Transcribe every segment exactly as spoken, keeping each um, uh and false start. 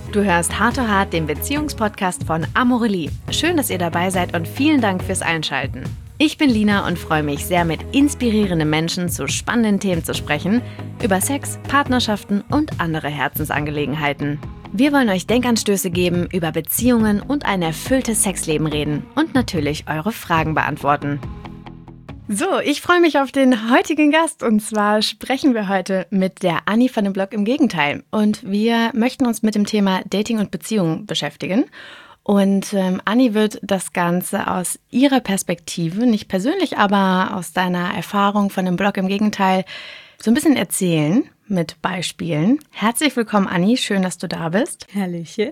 Du hörst Hart to Hart, den Beziehungspodcast von Amorelie. Schön, dass ihr dabei seid und vielen Dank fürs Einschalten. Ich bin Lina und freue mich sehr, mit inspirierenden Menschen zu spannenden Themen zu sprechen, über Sex, Partnerschaften und andere Herzensangelegenheiten. Wir wollen euch Denkanstöße geben, über Beziehungen und ein erfülltes Sexleben reden und natürlich eure Fragen beantworten. So, ich freue mich auf den heutigen Gast und zwar sprechen wir heute mit der Anni von dem Blog Im Gegenteil und wir möchten uns mit dem Thema Dating und Beziehung beschäftigen. Und ähm, Anni wird das Ganze aus ihrer Perspektive, nicht persönlich, aber aus deiner Erfahrung von dem Blog Im Gegenteil, so ein bisschen erzählen mit Beispielen. Herzlich willkommen, Anni. Schön, dass du da bist. Herrliche.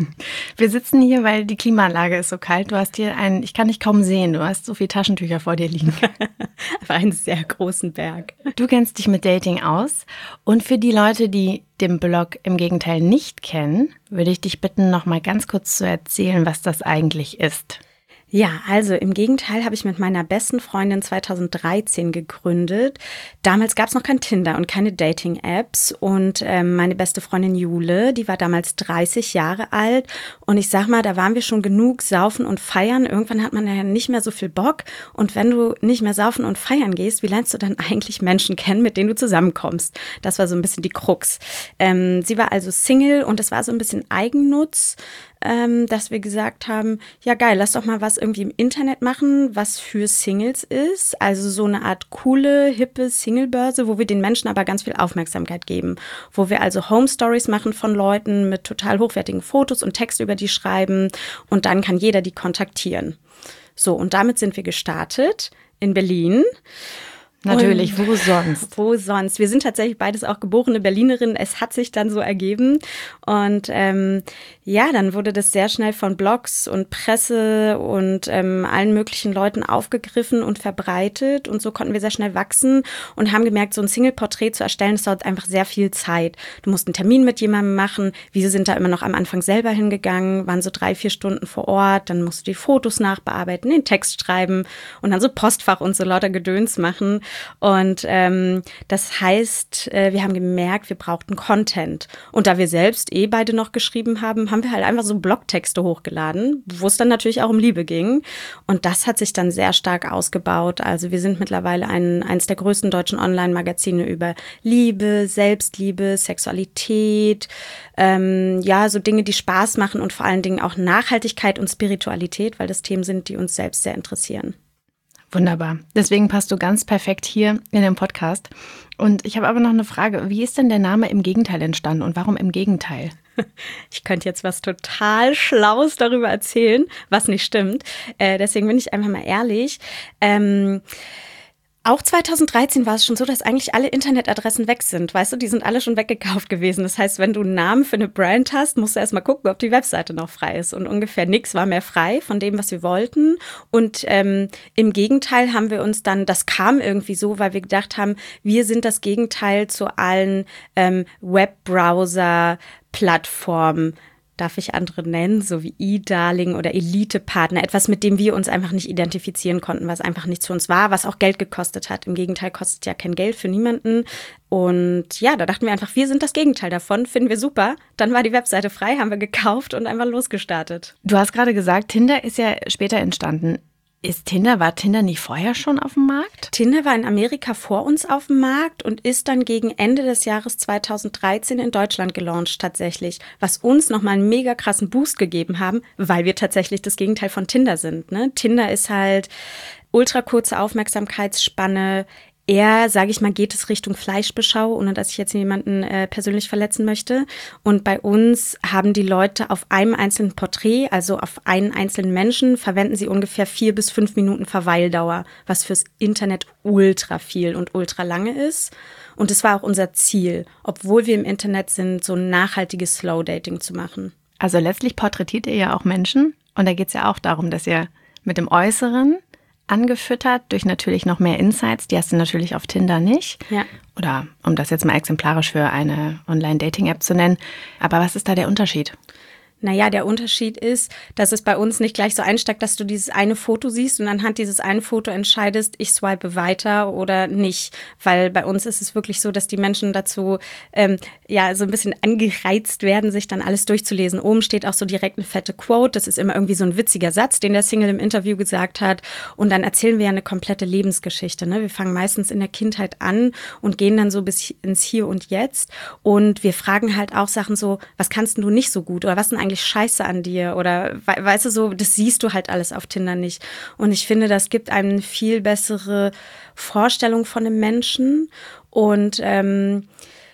Wir sitzen hier, weil die Klimaanlage ist so kalt. Du hast hier einen, ich kann dich kaum sehen, du hast so viele Taschentücher vor dir liegen. Auf einen sehr großen Berg. Du kennst dich mit Dating aus. Und für die Leute, die den Blog Im Gegenteil nicht kennen, würde ich dich bitten, noch mal ganz kurz zu erzählen, was das eigentlich ist. Ja, also im Gegenteil habe ich mit meiner besten Freundin zweitausenddreizehn gegründet. Damals gab es noch kein Tinder und keine Dating-Apps und ähm, meine beste Freundin Jule, die war damals dreißig Jahre alt und ich sag mal, da waren wir schon genug saufen und feiern. Irgendwann hat man ja nicht mehr so viel Bock und wenn du nicht mehr saufen und feiern gehst, wie lernst du dann eigentlich Menschen kennen, mit denen du zusammenkommst? Das war so ein bisschen die Krux. Ähm, sie war also Single und es war so ein bisschen Eigennutz, Ähm, dass wir gesagt haben, ja geil, lass doch mal was irgendwie im Internet machen, was für Singles ist. Also so eine Art coole, hippe Singlebörse, wo wir den Menschen aber ganz viel Aufmerksamkeit geben. Wo wir also Home Stories machen von Leuten mit total hochwertigen Fotos und Text über die schreiben und dann kann jeder die kontaktieren. So, und damit sind wir gestartet in Berlin. Natürlich, und wo sonst? Wo sonst? Wir sind tatsächlich beides auch geborene Berlinerinnen. Es hat sich dann so ergeben. Und ähm, ja, dann wurde das sehr schnell von Blogs und Presse und ähm, allen möglichen Leuten aufgegriffen und verbreitet. Und so konnten wir sehr schnell wachsen und haben gemerkt, so ein Single-Porträt zu erstellen, das dauert einfach sehr viel Zeit. Du musst einen Termin mit jemandem machen. Wir sind da immer noch am Anfang selber hingegangen, waren so drei, vier Stunden vor Ort. Dann musst du die Fotos nachbearbeiten, den Text schreiben und dann so Postfach und so lauter Gedöns machen. Und ähm, das heißt, äh, wir haben gemerkt, wir brauchten Content. Und da wir selbst eh beide noch geschrieben haben, haben wir halt einfach so Blogtexte hochgeladen, wo es dann natürlich auch um Liebe ging. Und das hat sich dann sehr stark ausgebaut. Also wir sind mittlerweile ein, eines der größten deutschen Online-Magazine über Liebe, Selbstliebe, Sexualität, ähm, ja, so Dinge, die Spaß machen und vor allen Dingen auch Nachhaltigkeit und Spiritualität, weil das Themen sind, die uns selbst sehr interessieren. Wunderbar. Deswegen passt du ganz perfekt hier in den Podcast. Und ich habe aber noch eine Frage. Wie ist denn der Name Im Gegenteil entstanden und warum Im Gegenteil? Ich könnte jetzt was total Schlaues darüber erzählen, was nicht stimmt. Äh, deswegen bin ich einfach mal ehrlich. Ähm, Auch zweitausenddreizehn war es schon so, dass eigentlich alle Internetadressen weg sind. Weißt du, die sind alle schon weggekauft gewesen. Das heißt, wenn du einen Namen für eine Brand hast, musst du erst mal gucken, ob die Webseite noch frei ist. Und ungefähr nichts war mehr frei von dem, was wir wollten. Und ähm, im Gegenteil haben wir uns dann, das kam irgendwie so, weil wir gedacht haben, wir sind das Gegenteil zu allen ähm, Webbrowser-Plattformen. Darf ich andere nennen, so wie eDarling oder Elite-Partner, etwas, mit dem wir uns einfach nicht identifizieren konnten, was einfach nichts für uns war, was auch Geld gekostet hat. Im Gegenteil, kostet ja kein Geld für niemanden. Und ja, da dachten wir einfach, wir sind das Gegenteil davon, finden wir super. Dann war die Webseite frei, haben wir gekauft und einfach losgestartet. Du hast gerade gesagt, Tinder ist ja später entstanden. Ist Tinder, war Tinder nicht vorher schon auf dem Markt? Tinder war in Amerika vor uns auf dem Markt und ist dann gegen Ende des Jahres zweitausenddreizehn in Deutschland gelauncht tatsächlich, was uns nochmal einen mega krassen Boost gegeben haben, weil wir tatsächlich das Gegenteil von Tinder sind. Ne? Tinder ist halt ultra kurze Aufmerksamkeitsspanne. Eher, sage ich mal, geht es Richtung Fleischbeschau, ohne dass ich jetzt jemanden äh, persönlich verletzen möchte. Und bei uns haben die Leute auf einem einzelnen Porträt, also auf einen einzelnen Menschen, verwenden sie ungefähr vier bis fünf Minuten Verweildauer, was fürs Internet ultra viel und ultra lange ist. Und es war auch unser Ziel, obwohl wir im Internet sind, so ein nachhaltiges Slow-Dating zu machen. Also letztlich porträtiert ihr ja auch Menschen. Und da geht es ja auch darum, dass ihr mit dem Äußeren angefüttert durch natürlich noch mehr Insights, die hast du natürlich auf Tinder nicht. Ja. Oder um das jetzt mal exemplarisch für eine Online-Dating-App zu nennen. Aber was ist da der Unterschied? Naja, der Unterschied ist, dass es bei uns nicht gleich so einsteigt, dass du dieses eine Foto siehst und anhand dieses einen Foto entscheidest, ich swipe weiter oder nicht. Weil bei uns ist es wirklich so, dass die Menschen dazu ähm, ja so ein bisschen angereizt werden, sich dann alles durchzulesen. Oben steht auch so direkt eine fette Quote. Das ist immer irgendwie so ein witziger Satz, den der Single im Interview gesagt hat. Und dann erzählen wir ja eine komplette Lebensgeschichte. Ne? Wir fangen meistens in der Kindheit an und gehen dann so bis ins Hier und Jetzt. Und wir fragen halt auch Sachen so, was kannst du nicht so gut oder was denn eigentlich Scheiße an dir oder we- weißt du so, das siehst du halt alles auf Tinder nicht. Und ich finde, das gibt einem eine viel bessere Vorstellung von einem Menschen und ähm,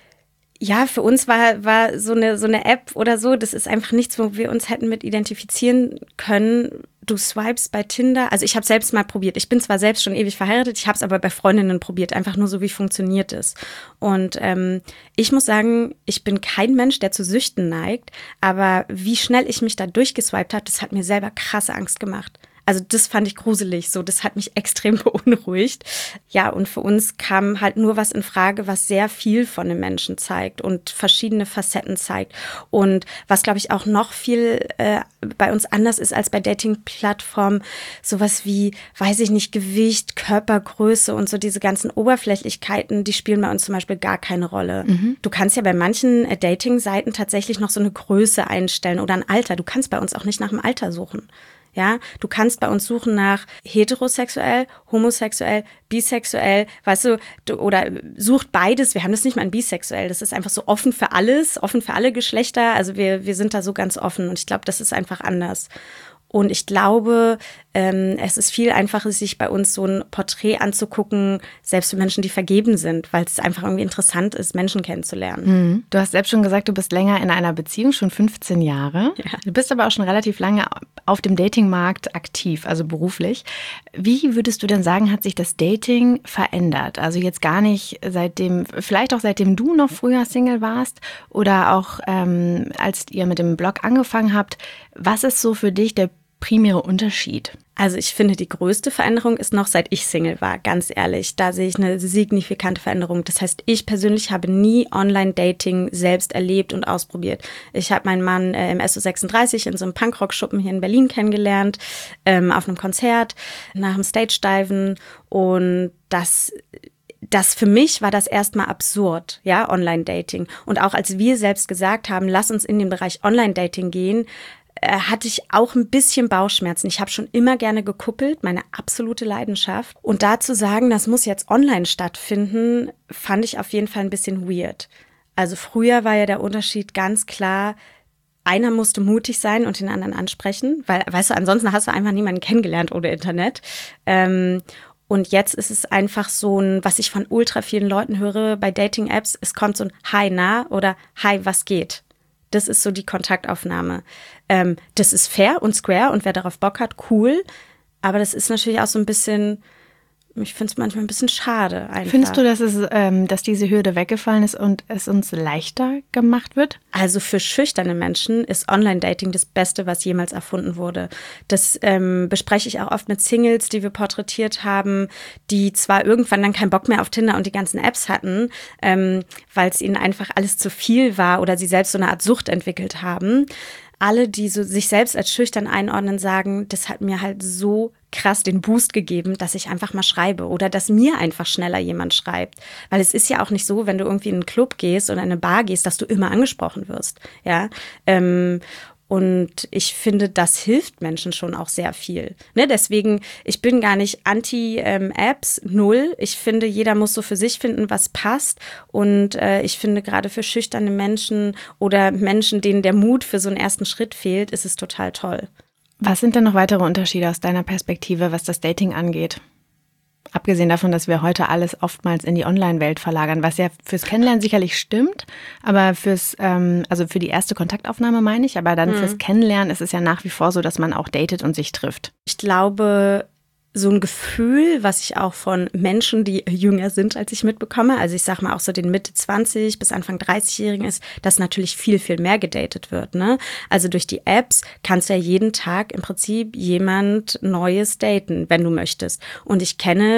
ja, für uns war, war so eine, so eine App oder so, das ist einfach nichts, wo wir uns hätten mit identifizieren können. Du swipest bei Tinder, also ich habe selbst mal probiert. Ich bin zwar selbst schon ewig verheiratet, ich habe es aber bei Freundinnen probiert, einfach nur so, wie funktioniert es. Und ähm, ich muss sagen, ich bin kein Mensch, der zu Süchten neigt, aber wie schnell ich mich da durchgeswiped habe, das hat mir selber krasse Angst gemacht. Also das fand ich gruselig, so das hat mich extrem beunruhigt. Ja, und für uns kam halt nur was in Frage, was sehr viel von einem Menschen zeigt und verschiedene Facetten zeigt. Und was, glaube ich, auch noch viel äh, bei uns anders ist als bei Dating-Plattformen, sowas wie, weiß ich nicht, Gewicht, Körpergröße und so diese ganzen Oberflächlichkeiten, die spielen bei uns zum Beispiel gar keine Rolle. Mhm. Du kannst ja bei manchen äh, Dating-Seiten tatsächlich noch so eine Größe einstellen oder ein Alter. Du kannst bei uns auch nicht nach dem Alter suchen. Ja, du kannst bei uns suchen nach heterosexuell, homosexuell, bisexuell, weißt du, du, oder sucht beides. Wir haben das nicht mal in bisexuell. Das ist einfach so offen für alles, offen für alle Geschlechter. Also wir, wir sind da so ganz offen und ich glaube, das ist einfach anders. Und ich glaube, ähm, es ist viel einfacher, sich bei uns so ein Porträt anzugucken, selbst für Menschen, die vergeben sind, weil es einfach irgendwie interessant ist, Menschen kennenzulernen. Mhm. Du hast selbst schon gesagt, du bist länger in einer Beziehung, schon fünfzehn Jahre. Ja. Du bist aber auch schon relativ lange auf dem Datingmarkt aktiv, also beruflich. Wie würdest du denn sagen, hat sich das Dating verändert? Also jetzt gar nicht seitdem, vielleicht auch seitdem du noch früher Single warst oder auch ähm, als ihr mit dem Blog angefangen habt. Was ist so für dich der primäre Unterschied? Also ich finde, die größte Veränderung ist noch, seit ich Single war, ganz ehrlich. Da sehe ich eine signifikante Veränderung. Das heißt, ich persönlich habe nie Online-Dating selbst erlebt und ausprobiert. Ich habe meinen Mann äh, im S O sechsunddreißig in so einem Punkrock-Schuppen hier in Berlin kennengelernt, ähm, auf einem Konzert, nach dem Stage-Diven. Und das... Das für mich war das erstmal absurd, ja, Online-Dating. Und auch als wir selbst gesagt haben, lass uns in den Bereich Online-Dating gehen, äh, hatte ich auch ein bisschen Bauchschmerzen. Ich habe schon immer gerne gekuppelt, meine absolute Leidenschaft. Und da zu sagen, das muss jetzt online stattfinden, fand ich auf jeden Fall ein bisschen weird. Also früher war ja der Unterschied ganz klar, einer musste mutig sein und den anderen ansprechen, weil, weißt du, ansonsten hast du einfach niemanden kennengelernt ohne Internet. Ähm, Und jetzt ist es einfach so ein, was ich von ultra vielen Leuten höre bei Dating-Apps, es kommt so ein Hi, na oder Hi, was geht? Das ist so die Kontaktaufnahme. Ähm, das ist fair und square und wer darauf Bock hat, cool. Aber das ist natürlich auch so ein bisschen, ich finde es manchmal ein bisschen schade einfach. Findest du, dass, es, ähm, dass diese Hürde weggefallen ist und es uns leichter gemacht wird? Also für schüchterne Menschen ist Online-Dating das Beste, was jemals erfunden wurde. Das ähm, bespreche ich auch oft mit Singles, die wir porträtiert haben, die zwar irgendwann dann keinen Bock mehr auf Tinder und die ganzen Apps hatten, ähm, weil es ihnen einfach alles zu viel war oder sie selbst so eine Art Sucht entwickelt haben. Alle, die so sich selbst als schüchtern einordnen, sagen, das hat mir halt so krass den Boost gegeben, dass ich einfach mal schreibe oder dass mir einfach schneller jemand schreibt. Weil es ist ja auch nicht so, wenn du irgendwie in einen Club gehst oder in eine Bar gehst, dass du immer angesprochen wirst. Ja, ähm, und ich finde, das hilft Menschen schon auch sehr viel. Ne, deswegen, ich bin gar nicht anti-Apps, ähm, null. Ich finde, jeder muss so für sich finden, was passt. Und äh, ich finde, gerade für schüchterne Menschen oder Menschen, denen der Mut für so einen ersten Schritt fehlt, ist es total toll. Was sind denn noch weitere Unterschiede aus deiner Perspektive, was das Dating angeht? Abgesehen davon, dass wir heute alles oftmals in die Online-Welt verlagern, was ja fürs Kennenlernen sicherlich stimmt, aber fürs, ähm, also für die erste Kontaktaufnahme meine ich, aber dann mhm. fürs Kennenlernen ist es ja nach wie vor so, dass man auch datet und sich trifft. Ich glaube, so ein Gefühl, was ich auch von Menschen, die jünger sind, als ich mitbekomme, also ich sag mal auch so den Mitte zwanzig bis Anfang dreißig-Jährigen ist, dass natürlich viel, viel mehr gedatet wird, ne? Also durch die Apps kannst du ja jeden Tag im Prinzip jemand Neues daten, wenn du möchtest. Und ich kenne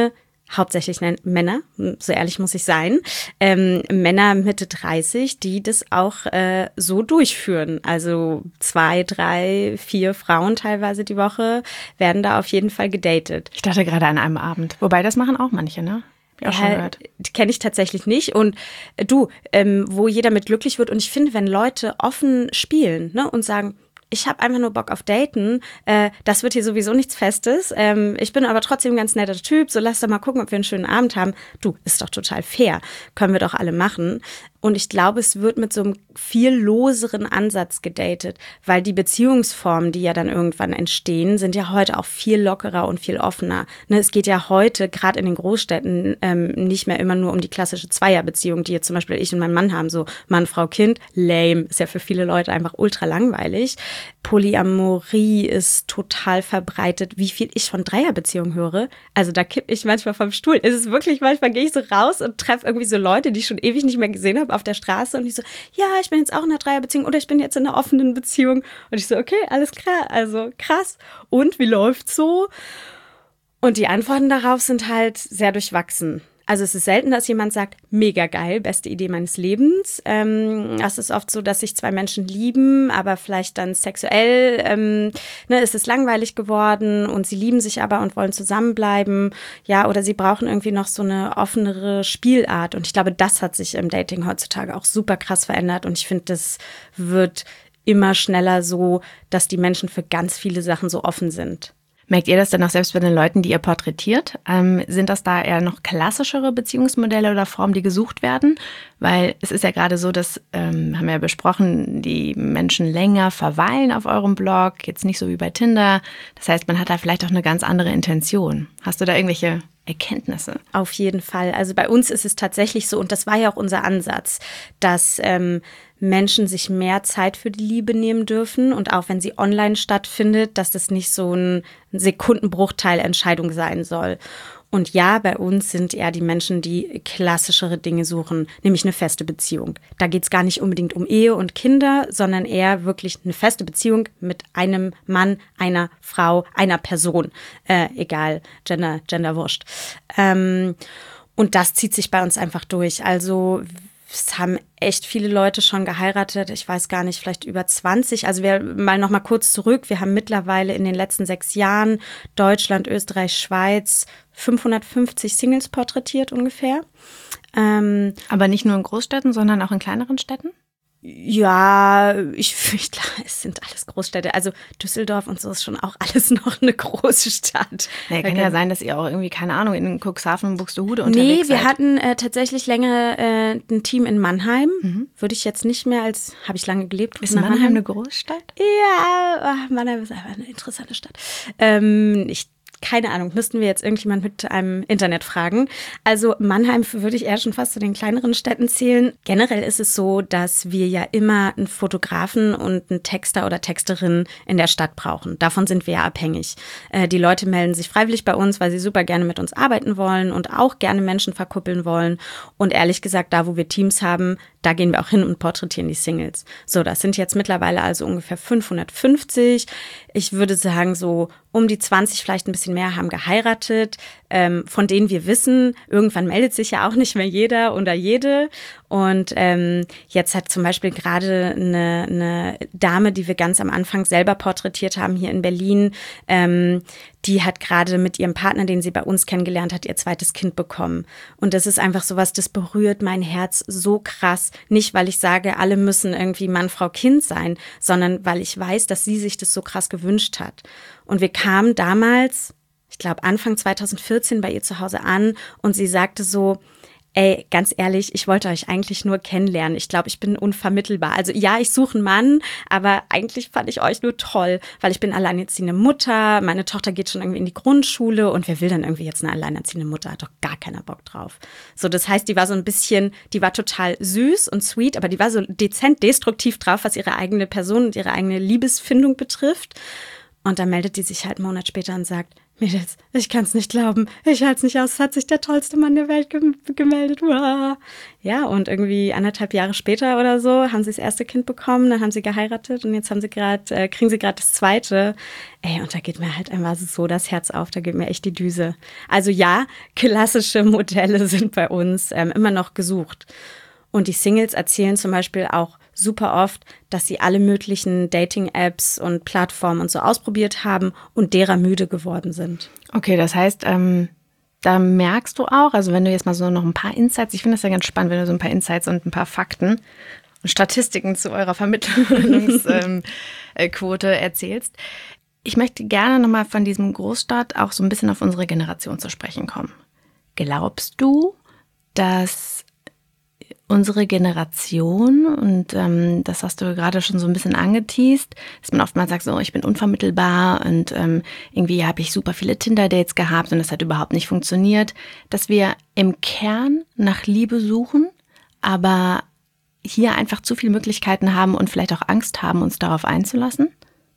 hauptsächlich Männer, so ehrlich muss ich sein, ähm, Männer Mitte dreißig, die das auch äh, so durchführen. Also zwei, drei, vier Frauen teilweise die Woche werden da auf jeden Fall gedatet. Ich dachte gerade an einem Abend. Wobei, das machen auch manche, ne? Ja, schon gehört. Kenne ich tatsächlich nicht. Und äh, du, ähm, wo jeder mit glücklich wird. Und ich finde, wenn Leute offen spielen, ne, und sagen, ich habe einfach nur Bock auf Daten, äh, das wird hier sowieso nichts Festes. Ähm, ich bin aber trotzdem ein ganz netter Typ, so lass doch mal gucken, ob wir einen schönen Abend haben. Du, ist doch total fair. Können wir doch alle machen. Und ich glaube, es wird mit so einem viel loseren Ansatz gedatet, weil die Beziehungsformen, die ja dann irgendwann entstehen, sind ja heute auch viel lockerer und viel offener. Ne, es geht ja heute, gerade in den Großstädten, ähm, nicht mehr immer nur um die klassische Zweierbeziehung, die jetzt zum Beispiel ich und mein Mann haben, so Mann, Frau, Kind, lame, ist ja für viele Leute einfach ultra langweilig. Polyamorie ist total verbreitet. Wie viel ich von Dreierbeziehungen höre, also da kipp ich manchmal vom Stuhl. Es ist wirklich, manchmal gehe ich so raus und treffe irgendwie so Leute, die ich schon ewig nicht mehr gesehen habe auf der Straße und ich so, ja, ich bin jetzt auch in einer Dreierbeziehung oder ich bin jetzt in einer offenen Beziehung. Und ich so, okay, alles klar, also krass. Und wie läuft's so? Und die Antworten darauf sind halt sehr durchwachsen. Also es ist selten, dass jemand sagt, mega geil, beste Idee meines Lebens. Ähm, es ist oft so, dass sich zwei Menschen lieben, aber vielleicht dann sexuell ähm, ne, ist es langweilig geworden und sie lieben sich aber und wollen zusammenbleiben. Ja, oder sie brauchen irgendwie noch so eine offenere Spielart. Und ich glaube, das hat sich im Dating heutzutage auch super krass verändert. Und ich finde, das wird immer schneller so, dass die Menschen für ganz viele Sachen so offen sind. Merkt ihr das denn auch selbst bei den Leuten, die ihr porträtiert? Ähm, sind das da eher noch klassischere Beziehungsmodelle oder Formen, die gesucht werden? Weil es ist ja gerade so, dass, ähm, haben wir ja besprochen, die Menschen länger verweilen auf eurem Blog, jetzt nicht so wie bei Tinder. Das heißt, man hat da vielleicht auch eine ganz andere Intention. Hast du da irgendwelche Erkenntnisse? Auf jeden Fall. Also bei uns ist es tatsächlich so, und das war ja auch unser Ansatz, dass ähm, Menschen sich mehr Zeit für die Liebe nehmen dürfen und auch wenn sie online stattfindet, dass das nicht so ein Sekundenbruchteil Entscheidung sein soll. Und ja, bei uns sind eher die Menschen, die klassischere Dinge suchen, nämlich eine feste Beziehung. Da geht es gar nicht unbedingt um Ehe und Kinder, sondern eher wirklich eine feste Beziehung mit einem Mann, einer Frau, einer Person. Äh, egal, Gender, Gender wurscht. Ähm, und das zieht sich bei uns einfach durch. Also es haben echt viele Leute schon geheiratet. Ich weiß gar nicht, vielleicht über zwanzig. Also wir mal noch mal kurz zurück. Wir haben mittlerweile in den letzten sechs Jahren Deutschland, Österreich, Schweiz fünfhundertfünfzig Singles porträtiert ungefähr. Ähm, Aber nicht nur in Großstädten, sondern auch in kleineren Städten? Ja, ich, ich klar, es sind alles Großstädte. Also Düsseldorf und so ist schon auch alles noch eine große Stadt. Ja, kann okay. ja sein, dass ihr auch irgendwie, keine Ahnung, in Cuxhaven, Buxtehude unterwegs seid. Nee, wir seid. hatten äh, tatsächlich länger äh, ein Team in Mannheim. Mhm. Würde ich jetzt nicht mehr als, habe ich lange gelebt. Ist Mannheim, Mannheim eine Großstadt? Ja, ach, Mannheim ist einfach eine interessante Stadt. Ähm, ich Keine Ahnung, müssten wir jetzt irgendjemand mit einem Internet fragen. Also Mannheim würde ich eher schon fast zu den kleineren Städten zählen. Generell ist es so, dass wir ja immer einen Fotografen und einen Texter oder Texterin in der Stadt brauchen. Davon sind wir ja abhängig. Äh, die Leute melden sich freiwillig bei uns, weil sie super gerne mit uns arbeiten wollen und auch gerne Menschen verkuppeln wollen. Und ehrlich gesagt, da wo wir Teams haben, da gehen wir auch hin und porträtieren die Singles. So, das sind jetzt mittlerweile also ungefähr fünfhundertfünfzig. Ich würde sagen, so um die zwanzig, vielleicht ein bisschen mehr, haben geheiratet, ähm, von denen wir wissen, irgendwann meldet sich ja auch nicht mehr jeder oder jede. Und ähm, jetzt hat zum Beispiel gerade eine, eine Dame, die wir ganz am Anfang selber porträtiert haben hier in Berlin, ähm, die hat gerade mit ihrem Partner, den sie bei uns kennengelernt hat, ihr zweites Kind bekommen. Und das ist einfach sowas, das berührt mein Herz so krass. Nicht, weil ich sage, alle müssen irgendwie Mann, Frau, Kind sein, sondern weil ich weiß, dass sie sich das so krass gewünscht hat. Und wir kamen damals, ich glaube Anfang zwanzig vierzehn bei ihr zu Hause an und sie sagte so, ey, ganz ehrlich, ich wollte euch eigentlich nur kennenlernen. Ich glaube, ich bin unvermittelbar. Also ja, ich suche einen Mann, aber eigentlich fand ich euch nur toll, weil ich bin alleinerziehende Mutter, meine Tochter geht schon irgendwie in die Grundschule und wer will dann irgendwie jetzt eine alleinerziehende Mutter? Hat doch gar keiner Bock drauf. So, das heißt, die war so ein bisschen, die war total süß und sweet, aber die war so dezent destruktiv drauf, was ihre eigene Person und ihre eigene Liebesfindung betrifft. Und dann meldet die sich halt einen Monat später und sagt, Mädels, ich kann es nicht glauben. Ich halte es nicht aus. Es hat sich der tollste Mann der Welt gem- gemeldet. Uah. Ja, und irgendwie anderthalb Jahre später oder so haben sie das erste Kind bekommen, dann haben sie geheiratet und jetzt haben sie gerade, äh, kriegen sie gerade das zweite. Ey, und da geht mir halt einfach so das Herz auf, da geht mir echt die Düse. Also ja, klassische Modelle sind bei uns ähm, immer noch gesucht. Und die Singles erzählen zum Beispiel auch super oft, dass sie alle möglichen Dating-Apps und Plattformen und so ausprobiert haben und derer müde geworden sind. Okay, das heißt, ähm, da merkst du auch, also wenn du jetzt mal so noch ein paar Insights, ich finde das ja ganz spannend, wenn du so ein paar Insights und ein paar Fakten und Statistiken zu eurer Vermittlungsquote ähm, erzählst. Ich möchte gerne nochmal von diesem Großstadt auch so ein bisschen auf unsere Generation zu sprechen kommen. Glaubst du, dass unsere Generation, und ähm, das hast du gerade schon so ein bisschen angeteast, dass man oftmals sagt, so, ich bin unvermittelbar und ähm, irgendwie habe ich super viele Tinder-Dates gehabt und das hat überhaupt nicht funktioniert, dass wir im Kern nach Liebe suchen, aber hier einfach zu viele Möglichkeiten haben und vielleicht auch Angst haben, uns darauf einzulassen?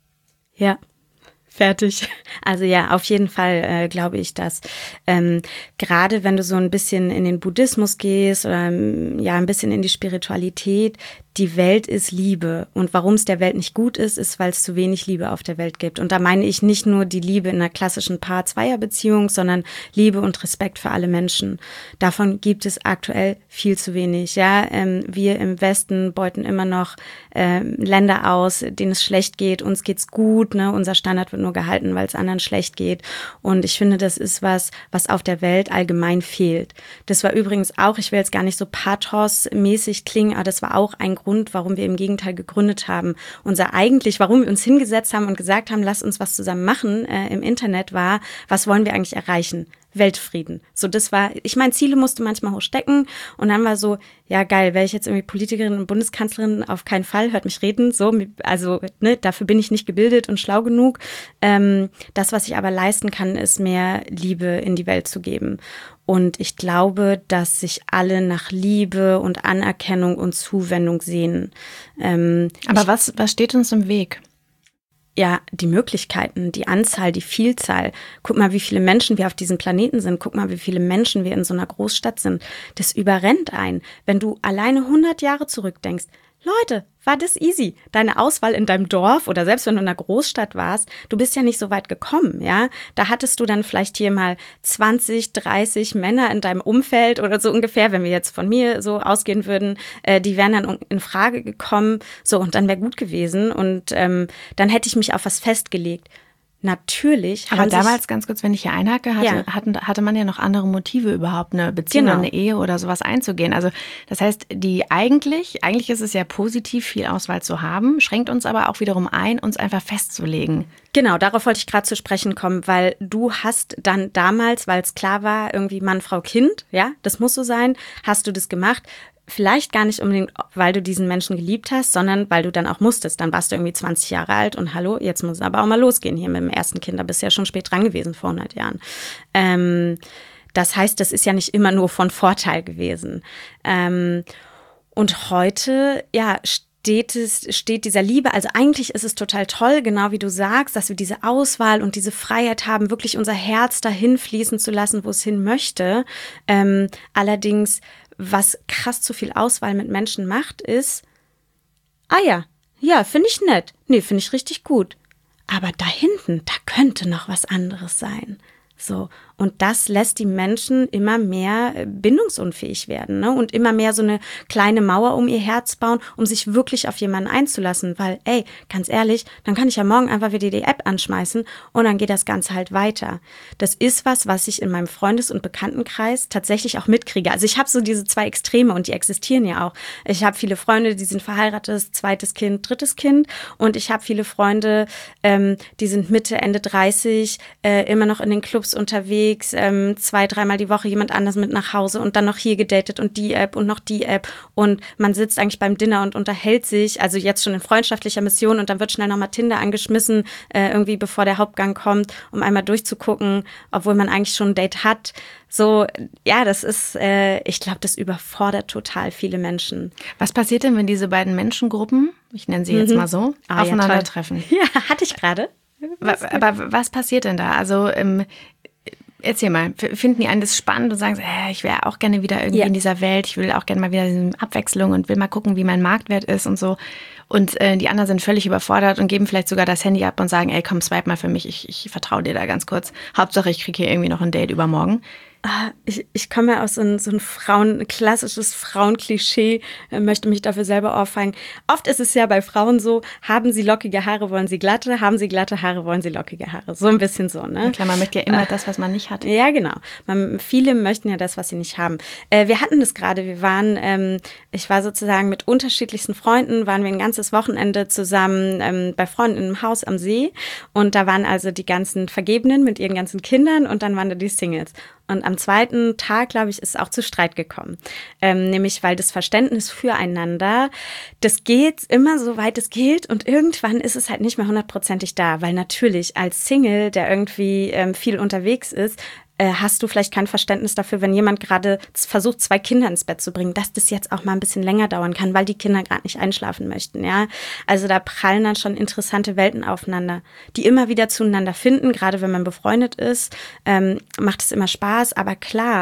Ja. Fertig. Also ja, auf jeden Fall äh, glaube ich das. Ähm, gerade wenn du so ein bisschen in den Buddhismus gehst oder ähm, ja ein bisschen in die Spiritualität, die Welt ist Liebe. Und warum es der Welt nicht gut ist, ist, weil es zu wenig Liebe auf der Welt gibt. Und da meine ich nicht nur die Liebe in einer klassischen Paar-Zweier-Beziehung, sondern Liebe und Respekt für alle Menschen. Davon gibt es aktuell viel zu wenig. Ja, ähm, wir im Westen beuten immer noch ähm, Länder aus, denen es schlecht geht. Uns geht's gut, ne? Unser Standard wird nur gehalten, weil es anderen schlecht geht. Und ich finde, das ist was, was auf der Welt allgemein fehlt. Das war übrigens auch, ich will jetzt gar nicht so pathosmäßig klingen, aber das war auch ein Grund, warum wir im Gegenteil gegründet haben. Unser eigentlich, warum wir uns hingesetzt haben und gesagt haben, lass uns was zusammen machen äh, im Internet war, was wollen wir eigentlich erreichen? Weltfrieden. So, das war, ich meine, Ziele musste manchmal hochstecken und dann war so, ja geil, wäre ich jetzt irgendwie Politikerin und Bundeskanzlerin, auf keinen Fall, hört mich reden, so, also, ne, dafür bin ich nicht gebildet und schlau genug. Ähm, das, was ich aber leisten kann, ist mehr Liebe in die Welt zu geben. Und ich glaube, dass sich alle nach Liebe und Anerkennung und Zuwendung sehnen. Ähm, aber was, was steht uns im Weg? Ja, die Möglichkeiten, die Anzahl, die Vielzahl. Guck mal, wie viele Menschen wir auf diesem Planeten sind. Guck mal, wie viele Menschen wir in so einer Großstadt sind. Das überrennt einen. Wenn du alleine hundert Jahre zurückdenkst, Leute, war das easy. Deine Auswahl in deinem Dorf oder selbst wenn du in einer Großstadt warst, du bist ja nicht so weit gekommen, ja. Da hattest du dann vielleicht hier mal zwanzig, dreißig Männer in deinem Umfeld oder so ungefähr, wenn wir jetzt von mir so ausgehen würden, äh, die wären dann in Frage gekommen, so, und dann wäre gut gewesen und ähm, dann hätte ich mich auf was festgelegt. Natürlich. Aber damals, ganz kurz, wenn ich hier einhacke, hatte, ja. hatten, hatte man ja noch andere Motive, überhaupt eine Beziehung Genau. oder eine Ehe oder sowas einzugehen. Also das heißt, die eigentlich, eigentlich ist es ja positiv, viel Auswahl zu haben, schränkt uns aber auch wiederum ein, uns einfach festzulegen. Genau, darauf wollte ich gerade zu sprechen kommen, weil du hast dann damals, weil es klar war, irgendwie Mann, Frau, Kind, ja, das muss so sein, hast du das gemacht. Vielleicht gar nicht unbedingt, weil du diesen Menschen geliebt hast, sondern weil du dann auch musstest. Dann warst du irgendwie zwanzig Jahre alt und hallo, jetzt muss es aber auch mal losgehen hier mit dem ersten Kind. Da bist du ja schon spät dran gewesen, vor hundert Jahren. Ähm, das heißt, das ist ja nicht immer nur von Vorteil gewesen. Ähm, und heute, ja, steht es, steht dieser Liebe, also eigentlich ist es total toll, genau wie du sagst, dass wir diese Auswahl und diese Freiheit haben, wirklich unser Herz dahin fließen zu lassen, wo es hin möchte. Ähm, allerdings was krass zu viel Auswahl mit Menschen macht, ist, ah ja, ja, finde ich nett. Nee, finde ich richtig gut. Aber da hinten, da könnte noch was anderes sein. So. Und das lässt die Menschen immer mehr bindungsunfähig werden, ne? Und immer mehr so eine kleine Mauer um ihr Herz bauen, um sich wirklich auf jemanden einzulassen. Weil, ey, ganz ehrlich, dann kann ich ja morgen einfach wieder die App anschmeißen und dann geht das Ganze halt weiter. Das ist was, was ich in meinem Freundes- und Bekanntenkreis tatsächlich auch mitkriege. Also ich habe so diese zwei Extreme und die existieren ja auch. Ich habe viele Freunde, die sind verheiratet, zweites Kind, drittes Kind. Und ich habe viele Freunde, ähm, die sind Mitte, Ende dreißig, äh, immer noch in den Clubs unterwegs, ähm, zwei, dreimal die Woche jemand anders mit nach Hause und dann noch hier gedatet und die App und noch die App und man sitzt eigentlich beim Dinner und unterhält sich, also jetzt schon in freundschaftlicher Mission und dann wird schnell nochmal Tinder angeschmissen, äh, irgendwie bevor der Hauptgang kommt, um einmal durchzugucken, obwohl man eigentlich schon ein Date hat. So, ja, das ist, äh, ich glaube, das überfordert total viele Menschen. Was passiert denn, wenn diese beiden Menschengruppen, ich nenne sie jetzt mhm. mal so, ah, aufeinandertreffen? Ja, ja, hatte ich gerade. Aber was passiert denn da? Also ähm, erzähl mal, finden die einen das spannend und sagen so, äh, ich wäre auch gerne wieder irgendwie ja. in dieser Welt, ich will auch gerne mal wieder diese Abwechslung und will mal gucken, wie mein Marktwert ist und so. Und äh, die anderen sind völlig überfordert und geben vielleicht sogar das Handy ab und sagen, ey, komm, swipe mal für mich, ich, ich vertraue dir da ganz kurz. Hauptsache, ich kriege hier irgendwie noch ein Date übermorgen. Ich, ich komme ja aus so ein, so ein Frauen, klassisches Frauenklischee, möchte mich dafür selber auffangen. Oft ist es ja bei Frauen so, haben sie lockige Haare, wollen sie glatte, haben sie glatte Haare, wollen sie lockige Haare. So ein bisschen so, ne? Ja, klar, man möchte ja immer äh, das, was man nicht hat. Ja, genau. Man, viele möchten ja das, was sie nicht haben. Äh, wir hatten das gerade, wir waren, ähm, ich war sozusagen mit unterschiedlichsten Freunden, waren wir ein ganzes Wochenende zusammen ähm, bei Freunden im Haus am See und da waren also die ganzen Vergebenen mit ihren ganzen Kindern und dann waren da die Singles. Und am zweiten Tag, glaube ich, ist es auch zu Streit gekommen. Ähm, nämlich, weil das Verständnis füreinander, das geht immer so weit es geht und irgendwann ist es halt nicht mehr hundertprozentig da. Weil natürlich als Single, der irgendwie ähm, viel unterwegs ist, äh, hast du vielleicht kein Verständnis dafür, wenn jemand gerade versucht, zwei Kinder ins Bett zu bringen, dass das jetzt auch mal ein bisschen länger dauern kann, weil die Kinder gerade nicht einschlafen möchten. Ja, also da prallen dann schon interessante Welten aufeinander, die immer wieder zueinander finden. Gerade wenn man befreundet ist, ähm, macht es immer Spaß. Aber klar,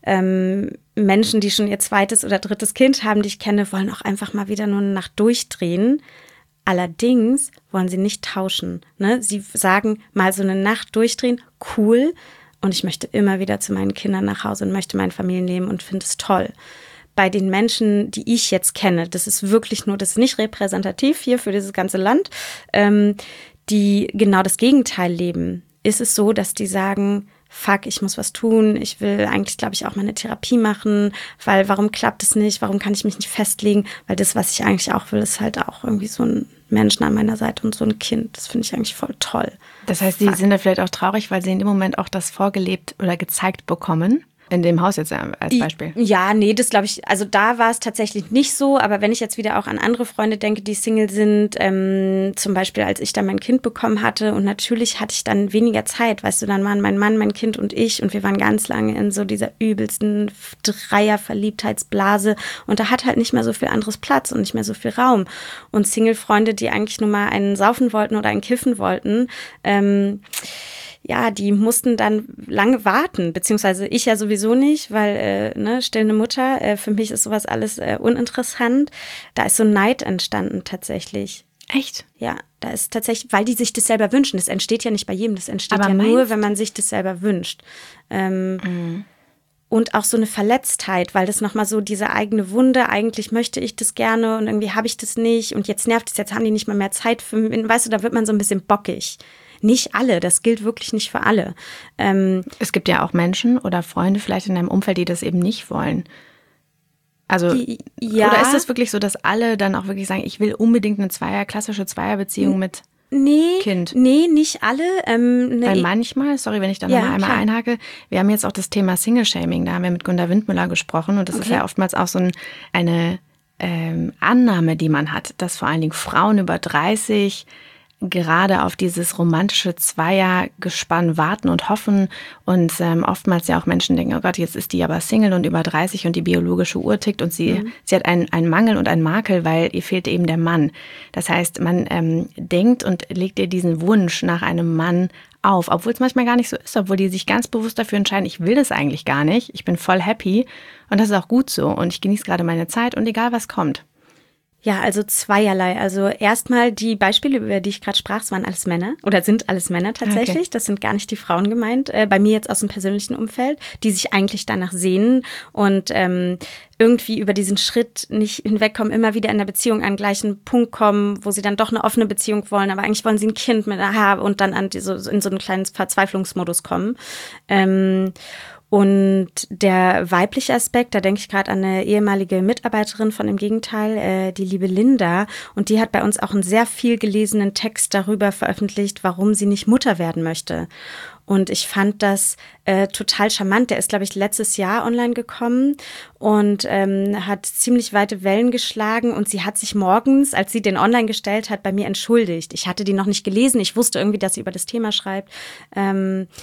ähm, Menschen, die schon ihr zweites oder drittes Kind haben, die ich kenne, wollen auch einfach mal wieder nur eine Nacht durchdrehen. Allerdings wollen sie nicht tauschen. Ne? Sie sagen, mal so eine Nacht durchdrehen, cool. Und ich möchte immer wieder zu meinen Kindern nach Hause und möchte mein Familienleben und finde es toll. Bei den Menschen, die ich jetzt kenne, das ist wirklich nur, das ist nicht repräsentativ hier für dieses ganze Land, ähm, die genau das Gegenteil leben, ist es so, dass die sagen, fuck, ich muss was tun, ich will eigentlich, glaube ich, auch mal eine Therapie machen, weil warum klappt es nicht, warum kann ich mich nicht festlegen, weil das, was ich eigentlich auch will, ist halt auch irgendwie so ein Menschen an meiner Seite und so ein Kind, das finde ich eigentlich voll toll. Das heißt, die sind da vielleicht auch traurig, weil sie in dem Moment auch das vorgelebt oder gezeigt bekommen? In dem Haus jetzt als Beispiel. Ja, nee, das glaube ich, also da war es tatsächlich nicht so, aber wenn ich jetzt wieder auch an andere Freunde denke, die Single sind, ähm, zum Beispiel als ich dann mein Kind bekommen hatte und natürlich hatte ich dann weniger Zeit, weißt du, dann waren mein Mann, mein Kind und ich und wir waren ganz lange in so dieser übelsten Dreier-Verliebtheitsblase und da hat halt nicht mehr so viel anderes Platz und nicht mehr so viel Raum und Single-Freunde, die eigentlich nur mal einen saufen wollten oder einen kiffen wollten, ähm, ja, die mussten dann lange warten, beziehungsweise ich ja sowieso nicht, weil, äh, ne, stillende Mutter, äh, für mich ist sowas alles äh, uninteressant. Da ist so Neid entstanden tatsächlich. Echt? Ja, da ist tatsächlich, weil die sich das selber wünschen. Das entsteht ja nicht bei jedem, das entsteht Aber ja meinst? nur, wenn man sich das selber wünscht. Ähm, mhm. Und auch so eine Verletztheit, weil das nochmal so diese eigene Wunde, eigentlich möchte ich das gerne und irgendwie habe ich das nicht und jetzt nervt es, jetzt haben die nicht mal mehr Zeit für mich. Weißt du, da wird man so ein bisschen bockig. Nicht alle, das gilt wirklich nicht für alle. Ähm, es gibt ja auch Menschen oder Freunde vielleicht in deinem Umfeld, die das eben nicht wollen. Also, ja. Oder ist das wirklich so, dass alle dann auch wirklich sagen, ich will unbedingt eine Zweier, klassische Zweierbeziehung mit nee, Kind? Nee, nicht alle. Ähm, ne, Weil manchmal, sorry, wenn ich da ja, nochmal einmal klar. einhake, wir haben jetzt auch das Thema Single-Shaming, da haben wir mit Gunda Windmüller gesprochen und das Okay. ist ja oftmals auch so ein, eine ähm, Annahme, die man hat, dass vor allen Dingen Frauen über dreißig gerade auf dieses romantische Zweiergespann warten und hoffen und ähm, oftmals ja auch Menschen denken, oh Gott, jetzt ist die aber Single und über dreißig und die biologische Uhr tickt und sie, mhm. sie hat einen, einen Mangel und einen Makel, weil ihr fehlt eben der Mann. Das heißt, man ähm, denkt und legt ihr diesen Wunsch nach einem Mann auf, obwohl es manchmal gar nicht so ist, obwohl die sich ganz bewusst dafür entscheiden, ich will das eigentlich gar nicht, ich bin voll happy und das ist auch gut so und ich genieße gerade meine Zeit und egal was kommt. Ja, also zweierlei. Also erstmal die Beispiele, über die ich gerade sprach, es waren alles Männer oder sind alles Männer tatsächlich. Okay. Das sind gar nicht die Frauen gemeint. Äh, bei mir jetzt aus dem persönlichen Umfeld, die sich eigentlich danach sehnen und ähm, irgendwie über diesen Schritt nicht hinwegkommen, immer wieder in der Beziehung an den gleichen Punkt kommen, wo sie dann doch eine offene Beziehung wollen, aber eigentlich wollen sie ein Kind mit aha und dann an die, so, in so einen kleinen Verzweiflungsmodus kommen. Ähm, Und der weibliche Aspekt, da denke ich gerade an eine ehemalige Mitarbeiterin von Im Gegenteil, äh, die liebe Linda. Und die hat bei uns auch einen sehr viel gelesenen Text darüber veröffentlicht, warum sie nicht Mutter werden möchte. Und ich fand das äh, total charmant. Der ist, glaube ich, letztes Jahr online gekommen und ähm, hat ziemlich weite Wellen geschlagen. Und sie hat sich morgens, als sie den online gestellt hat, bei mir entschuldigt. Ich hatte die noch nicht gelesen. Ich wusste irgendwie, dass sie über das Thema schreibt. Ähm,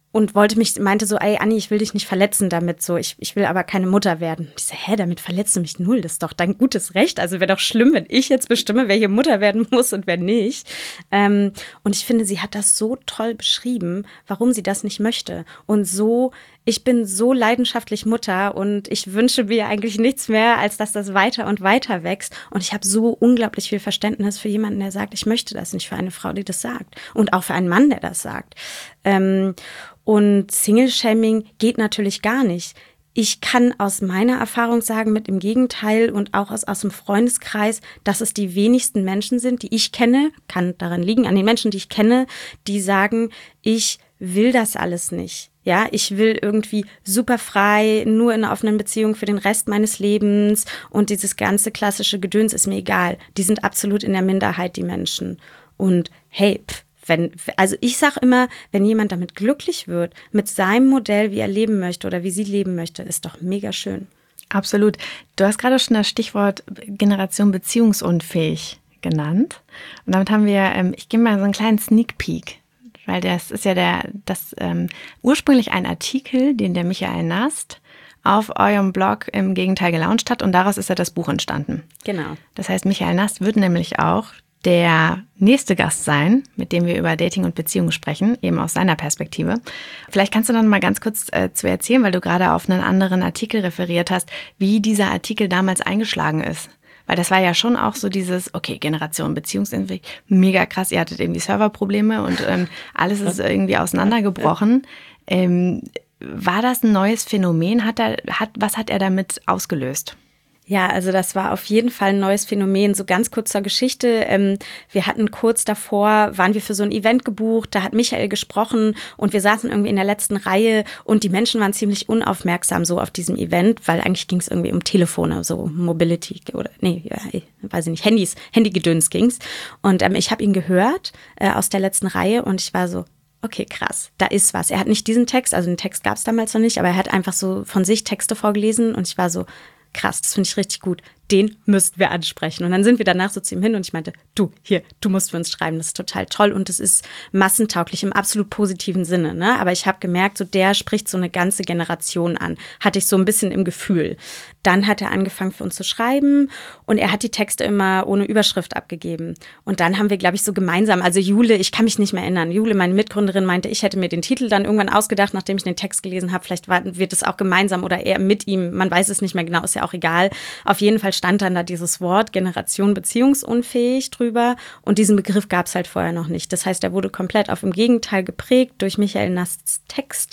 und wollte mich, meinte so, ey Anni, ich will dich nicht verletzen damit, so, ich, ich will aber keine Mutter werden. Ich so, hä, damit verletzt du mich null, das ist doch dein gutes Recht. Also wäre doch schlimm, wenn ich jetzt bestimme, wer hier Mutter werden muss und wer nicht. Ähm, und ich finde, sie hat das so toll beschrieben, warum sie das nicht möchte. Und so, ich bin so leidenschaftlich Mutter und ich wünsche mir eigentlich nichts mehr, als dass das weiter und weiter wächst. Und ich habe so unglaublich viel Verständnis für jemanden, der sagt, ich möchte das nicht, für eine Frau, die das sagt. Und auch für einen Mann, der das sagt. Ähm, Und Single-Shaming geht natürlich gar nicht. Ich kann aus meiner Erfahrung sagen, mit dem Gegenteil und auch aus, aus dem Freundeskreis, dass es die wenigsten Menschen sind, die ich kenne, kann daran liegen, an den Menschen, die ich kenne, die sagen, ich will das alles nicht. Ja, ich will irgendwie super frei, nur in einer offenen Beziehung für den Rest meines Lebens und dieses ganze klassische Gedöns ist mir egal. Die sind absolut in der Minderheit, die Menschen. Und hey, pff, Wenn, also ich sage immer, wenn jemand damit glücklich wird, mit seinem Modell, wie er leben möchte oder wie sie leben möchte, ist doch mega schön. Absolut. Du hast gerade schon das Stichwort Generation beziehungsunfähig genannt. Und damit haben wir, ähm, ich gebe mal so einen kleinen Sneak Peek, weil das ist ja der, das ähm, ursprünglich ein Artikel, den der Michael Nast auf eurem Blog im Gegenteil gelauncht hat und daraus ist ja das Buch entstanden. Genau. Das heißt, Michael Nast wird nämlich auch der nächste Gast sein, mit dem wir über Dating und Beziehungen sprechen, eben aus seiner Perspektive. Vielleicht kannst du dann mal ganz kurz äh, zu erzählen, weil du gerade auf einen anderen Artikel referiert hast, wie dieser Artikel damals eingeschlagen ist. Weil das war ja schon auch so dieses, okay, Generation Beziehungsentwicklung, mega krass, ihr hattet irgendwie Serverprobleme und ähm, alles ist irgendwie auseinandergebrochen. Ähm, war das ein neues Phänomen? Hat er, hat, was hat er damit ausgelöst? Ja, also das war auf jeden Fall ein neues Phänomen. So ganz kurz zur Geschichte. Ähm, wir hatten kurz davor, waren wir für so ein Event gebucht, da hat Michael gesprochen und wir saßen irgendwie in der letzten Reihe und die Menschen waren ziemlich unaufmerksam so auf diesem Event, weil eigentlich ging es irgendwie um Telefone, so Mobility oder, nee, ja, weiß ich nicht, Handys, Handygedöns ging's. Und ähm, ich habe ihn gehört äh, aus der letzten Reihe und ich war so, okay, krass, da ist was. Er hat nicht diesen Text, also den Text gab es damals noch nicht, aber er hat einfach so von sich Texte vorgelesen und ich war so, krass, das finde ich richtig gut. Den müssten wir ansprechen. Und dann sind wir danach so zu ihm hin und ich meinte, du, hier, du musst für uns schreiben, das ist total toll und das ist massentauglich im absolut positiven Sinne. Ne? Aber ich habe gemerkt, so der spricht so eine ganze Generation an. Hatte ich so ein bisschen im Gefühl. Dann hat er angefangen für uns zu schreiben und er hat die Texte immer ohne Überschrift abgegeben. Und dann haben wir, glaube ich, so gemeinsam, also Jule, ich kann mich nicht mehr erinnern, Jule, meine Mitgründerin, meinte, ich hätte mir den Titel dann irgendwann ausgedacht, nachdem ich den Text gelesen habe. Vielleicht war, wird es auch gemeinsam oder eher mit ihm, man weiß es nicht mehr genau, ist ja auch egal. Auf jeden Fall stand dann da dieses Wort Generation beziehungsunfähig drüber und diesen Begriff gab es halt vorher noch nicht. Das heißt, er wurde komplett auf dem Gegenteil geprägt durch Michael Nasts Text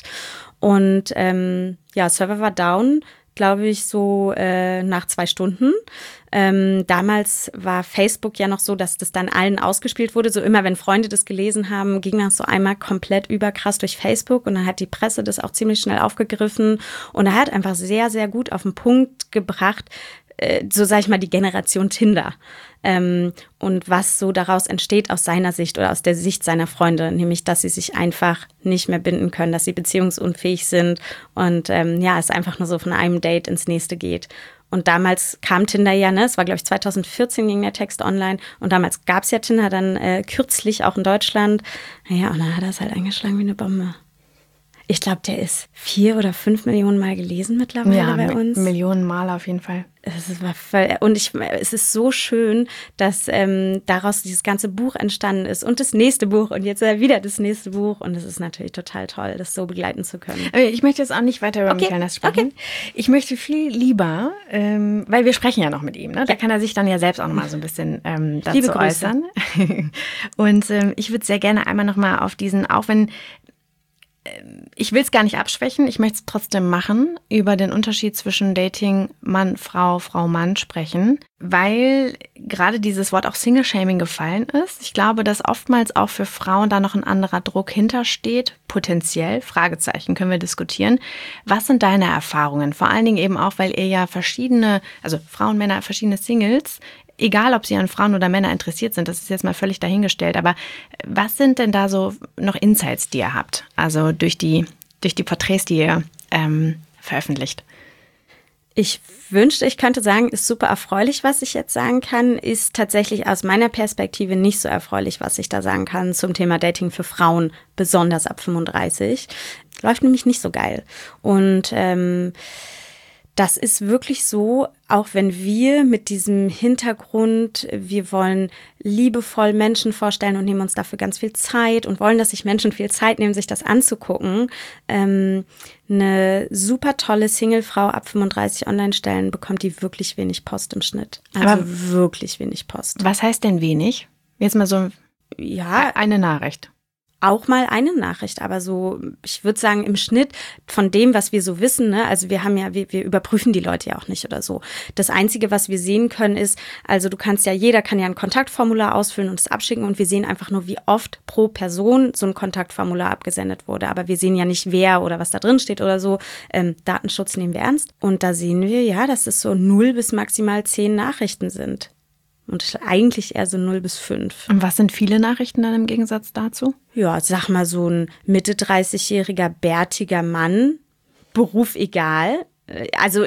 und ähm, ja, Server war down, glaube ich, so äh, nach zwei Stunden. Ähm, damals war Facebook ja noch so, dass das dann allen ausgespielt wurde. So immer, wenn Freunde das gelesen haben, ging das so einmal komplett überkrass durch Facebook und dann hat die Presse das auch ziemlich schnell aufgegriffen und er hat einfach sehr, sehr gut auf den Punkt gebracht, so sage ich mal, die Generation Tinder ähm, und was so daraus entsteht aus seiner Sicht oder aus der Sicht seiner Freunde, nämlich, dass sie sich einfach nicht mehr binden können, dass sie beziehungsunfähig sind und ähm, ja, es einfach nur so von einem Date ins nächste geht. Und damals kam Tinder ja, ne, es war glaube ich zwanzig vierzehn ging der Text online und damals gab es ja Tinder dann äh, kürzlich auch in Deutschland. Naja, und dann hat er es halt eingeschlagen wie eine Bombe. Ich glaube, der ist vier oder fünf Millionen Mal gelesen mittlerweile ja, bei uns. Millionen Mal auf jeden Fall. Es war voll, und ich, es ist so schön, dass ähm, daraus dieses ganze Buch entstanden ist und das nächste Buch und jetzt wieder das nächste Buch und es ist natürlich total toll, das so begleiten zu können. Ich möchte jetzt auch nicht weiter über okay. Michael Nast sprechen. Okay. Ich möchte viel lieber, ähm, weil wir sprechen ja noch mit ihm, ne? Da ja. kann er sich dann ja selbst auch noch mal so ein bisschen ähm, dazu Liebe Grüße. äußern. Und ähm, ich würde sehr gerne einmal noch mal auf diesen, auch wenn ich will es gar nicht abschwächen, ich möchte es trotzdem machen, über den Unterschied zwischen Dating, Mann, Frau, Frau, Mann sprechen, weil gerade dieses Wort auch Single-Shaming gefallen ist. Ich glaube, dass oftmals auch für Frauen da noch ein anderer Druck hintersteht, potenziell, Fragezeichen, können wir diskutieren. Was sind deine Erfahrungen? Vor allen Dingen eben auch, weil ihr ja verschiedene, also Frauen, Männer, verschiedene Singles, egal, ob sie an Frauen oder Männer interessiert sind, das ist jetzt mal völlig dahingestellt. Aber was sind denn da so noch Insights, die ihr habt? Also durch die, durch die Porträts, die ihr ähm, veröffentlicht. Ich wünschte, ich könnte sagen, ist super erfreulich, was ich jetzt sagen kann, ist tatsächlich aus meiner Perspektive nicht so erfreulich, was ich da sagen kann zum Thema Dating für Frauen, besonders ab fünfunddreißig. Läuft nämlich nicht so geil. Und ähm, das ist wirklich so, auch wenn wir mit diesem Hintergrund, wir wollen liebevoll Menschen vorstellen und nehmen uns dafür ganz viel Zeit und wollen, dass sich Menschen viel Zeit nehmen, sich das anzugucken. Ähm, eine super tolle Singlefrau ab fünfunddreißig online stellen, bekommt die wirklich wenig Post im Schnitt. Also Aber wirklich wenig Post. Was heißt denn wenig? Jetzt mal so ja, eine Nachricht. Auch mal eine Nachricht, aber so, ich würde sagen, im Schnitt von dem, was wir so wissen, ne, also wir haben ja, wir, wir überprüfen die Leute ja auch nicht oder so. Das Einzige, was wir sehen können, ist, also du kannst ja, jeder kann ja ein Kontaktformular ausfüllen und es abschicken und wir sehen einfach nur, wie oft pro Person so ein Kontaktformular abgesendet wurde. Aber wir sehen ja nicht, wer oder was da drin steht oder so. Ähm, Datenschutz nehmen wir ernst. Und da sehen wir, ja, dass es so null bis maximal zehn Nachrichten sind. Und eigentlich eher so null bis fünf. Und was sind viele Nachrichten dann im Gegensatz dazu? Ja, sag mal so ein Mitte dreißigjähriger, bärtiger Mann, Beruf egal. Also